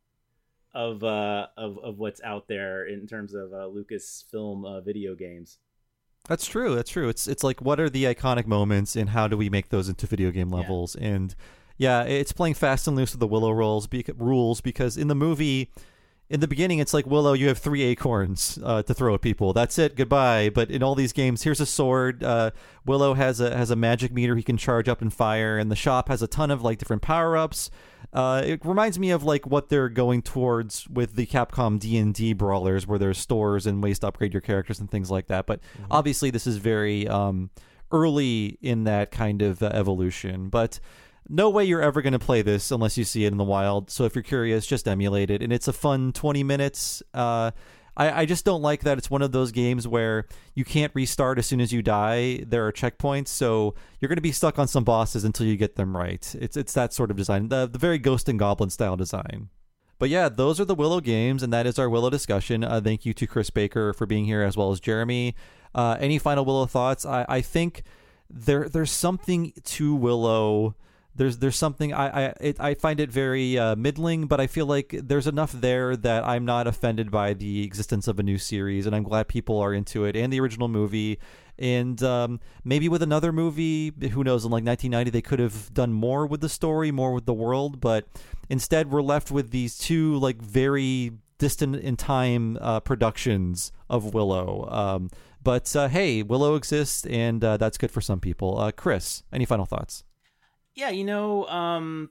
of uh of of what's out there in terms of uh, Lucasfilm uh, video games. That's true. That's true. It's it's like, what are the iconic moments and how do we make those into video game levels? Yeah. And yeah, it's playing fast and loose with the Willow rules beca- rules because in the movie, in the beginning, it's like, Willow, you have three acorns uh, to throw at people. That's it. Goodbye. But in all these games, here's a sword. Uh, Willow has a has a magic meter he can charge up and fire, and the shop has a ton of like different power ups. Uh, it reminds me of like what they're going towards with the Capcom D and D brawlers, where there's stores and ways to upgrade your characters and things like that. But mm-hmm. obviously, this is very um, early in that kind of uh, evolution. But no way you're ever going to play this unless you see it in the wild. So if you're curious, just emulate it. And it's a fun twenty minutes. Uh, I, I just don't like that it's one of those games where you can't restart as soon as you die. There are checkpoints, so you're going to be stuck on some bosses until you get them right. It's it's that sort of design, the, the very Ghost and Goblin style design. But yeah, those are the Willow games, and that is our Willow discussion. Uh, thank you to Chris Baker for being here, as well as Jeremy. Uh, any final Willow thoughts? I, I think there there's something to Willow. There's there's something I I it, I find it very uh, middling, but I feel like there's enough there that I'm not offended by the existence of a new series, and I'm glad people are into it and the original movie. And um, maybe with another movie, who knows? In like nineteen ninety, they could have done more with the story, more with the world, but instead we're left with these two like very distant in time uh, productions of Willow. Um, but uh, hey, Willow exists, and uh, that's good for some people. Uh, Chris, any final thoughts? Yeah, you know, um,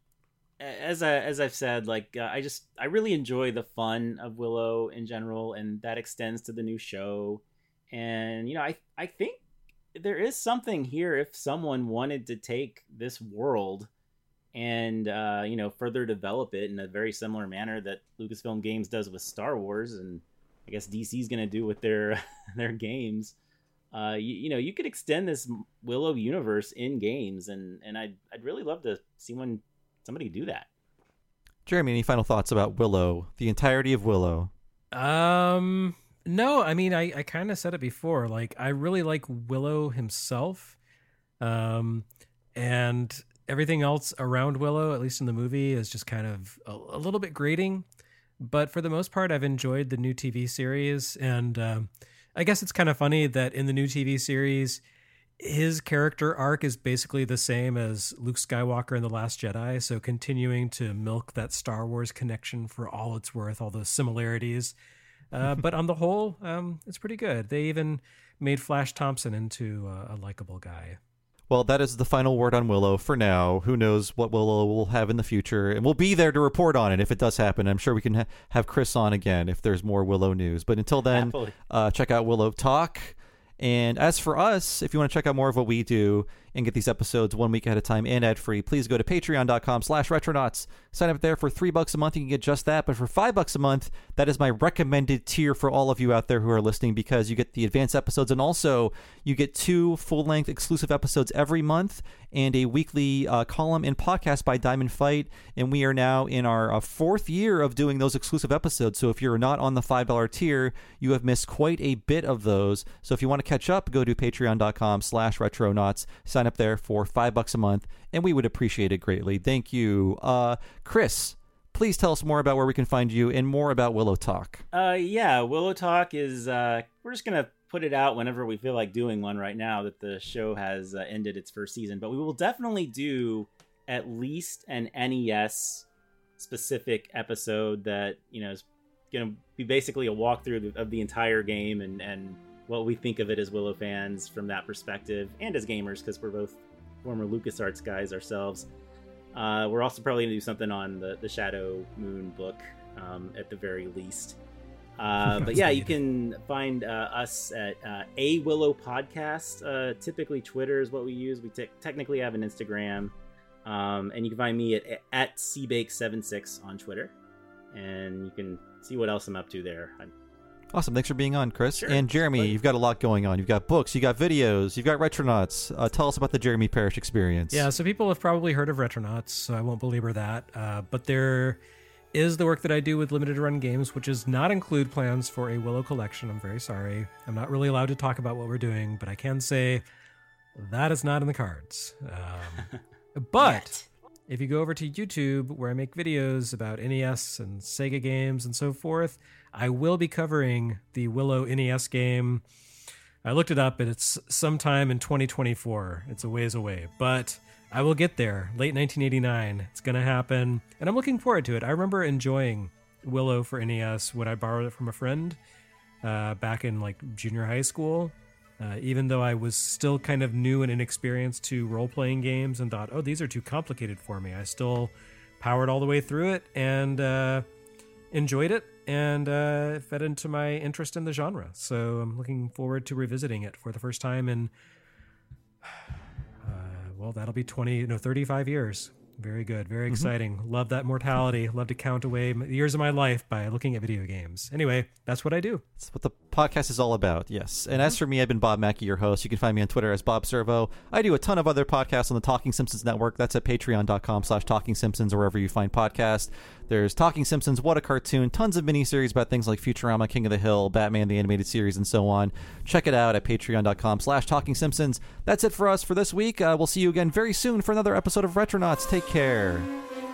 as I as I've said, like uh, I just I really enjoy the fun of Willow in general, and that extends to the new show. And you know, I I think there is something here if someone wanted to take this world and uh, you know, further develop it in a very similar manner that Lucasfilm Games does with Star Wars, and I guess D C's going to do with their their games. Uh, you, you know, you could extend this Willow universe in games, and and I'd I'd really love to see when somebody do that. Jeremy, any final thoughts about Willow, the entirety of Willow? Um, no, I mean, I, I kind of said it before. Like, I really like Willow himself. Um, and everything else around Willow, at least in the movie, is just kind of a, a little bit grating. But for the most part, I've enjoyed the new T V series. And um, I guess it's kind of funny that in the new T V series, his character arc is basically the same as Luke Skywalker in The Last Jedi. So continuing to milk that Star Wars connection for all it's worth, all those similarities. Uh, but on the whole, um, it's pretty good. They even made Flash Thompson into a, a likable guy. Well, that is the final word on Willow for now. Who knows what Willow will have in the future, and we'll be there to report on it if it does happen. I'm sure we can ha- have Chris on again if there's more Willow news. But until then, uh, check out Willow Talk. And as for us, if you want to check out more of what we do and get these episodes one week ahead of time and ad-free, please go to patreon.com slash retronauts. Sign up there for three bucks a month. You can get just that. But for five bucks a month, that is my recommended tier for all of you out there who are listening, because you get the advanced episodes, and also you get two full-length exclusive episodes every month and a weekly uh, column and podcast by Diamond Fight. And we are now in our uh, fourth year of doing those exclusive episodes. So if you're not on the five dollar tier, you have missed quite a bit of those. So if you want to catch up, go to patreon.com slash retronauts. Sign up there for five bucks a month, and we would appreciate it greatly. Thank you. Uh, Chris, please tell us more about where we can find you and more about Willow Talk. Uh, yeah, Willow Talk is, uh, we're just going to put it out whenever we feel like doing one right now that the show has uh, ended its first season. But we will definitely do at least an N E S specific episode that, you know, is going to be basically a walkthrough of the entire game and, and what we think of it as Willow fans from that perspective, and as gamers, because we're both former LucasArts guys ourselves. Uh, we're also probably going to do something on the, the Shadow Moon book, um, at the very least. Uh, but yeah, you can find uh, us at uh, A Willow Podcast. Uh, typically, Twitter is what we use. We te- technically have an Instagram. Um, and you can find me at, at C Bake seventy-six on Twitter. And you can see what else I'm up to there. I'm, Awesome. Thanks for being on, Chris. Sure. And Jeremy, Pleasure. You've got a lot going on. You've got books, you got videos, you've got Retronauts. Uh, tell us about the Jeremy Parrish experience. Yeah, so people have probably heard of Retronauts, so I won't belabor that. Uh, but there is the work that I do with Limited Run Games, which does not include plans for a Willow collection. I'm very sorry. I'm not really allowed to talk about what we're doing, but I can say that is not in the cards. Um, but Yet. if you go over to YouTube, where I make videos about N E S and Sega games and so forth, I will be covering the Willow N E S game. I looked it up, and it's sometime in twenty twenty-four. It's a ways away, but I will get there. Late nineteen eighty-nine. It's going to happen, and I'm looking forward to it. I remember enjoying Willow for N E S when I borrowed it from a friend uh, back in like junior high school. Uh, even though I was still kind of new and inexperienced to role-playing games and thought, oh, these are too complicated for me, I still powered all the way through it and uh, enjoyed it, and uh, fed into my interest in the genre. So I'm looking forward to revisiting it for the first time in, uh, well, that'll be twenty, no, thirty-five years. Very good. Very exciting. Mm-hmm. Love that mortality. Love to count away the years of my life by looking at video games. Anyway, that's what I do. That's what the podcast is all about, yes. And as for me, I've been Bob Mackey, your host. You can find me on Twitter as Bob Servo. I do a ton of other podcasts on the Talking Simpsons Network. That's at patreon.com slash Talking Simpsons, or wherever you find podcasts. There's Talking Simpsons, What a Cartoon, tons of miniseries about things like Futurama, King of the Hill, Batman, the Animated Series, and so on. Check it out at patreon.com slash Talking Simpsons. That's it for us for this week. Uh, we'll see you again very soon for another episode of Retronauts. Take care.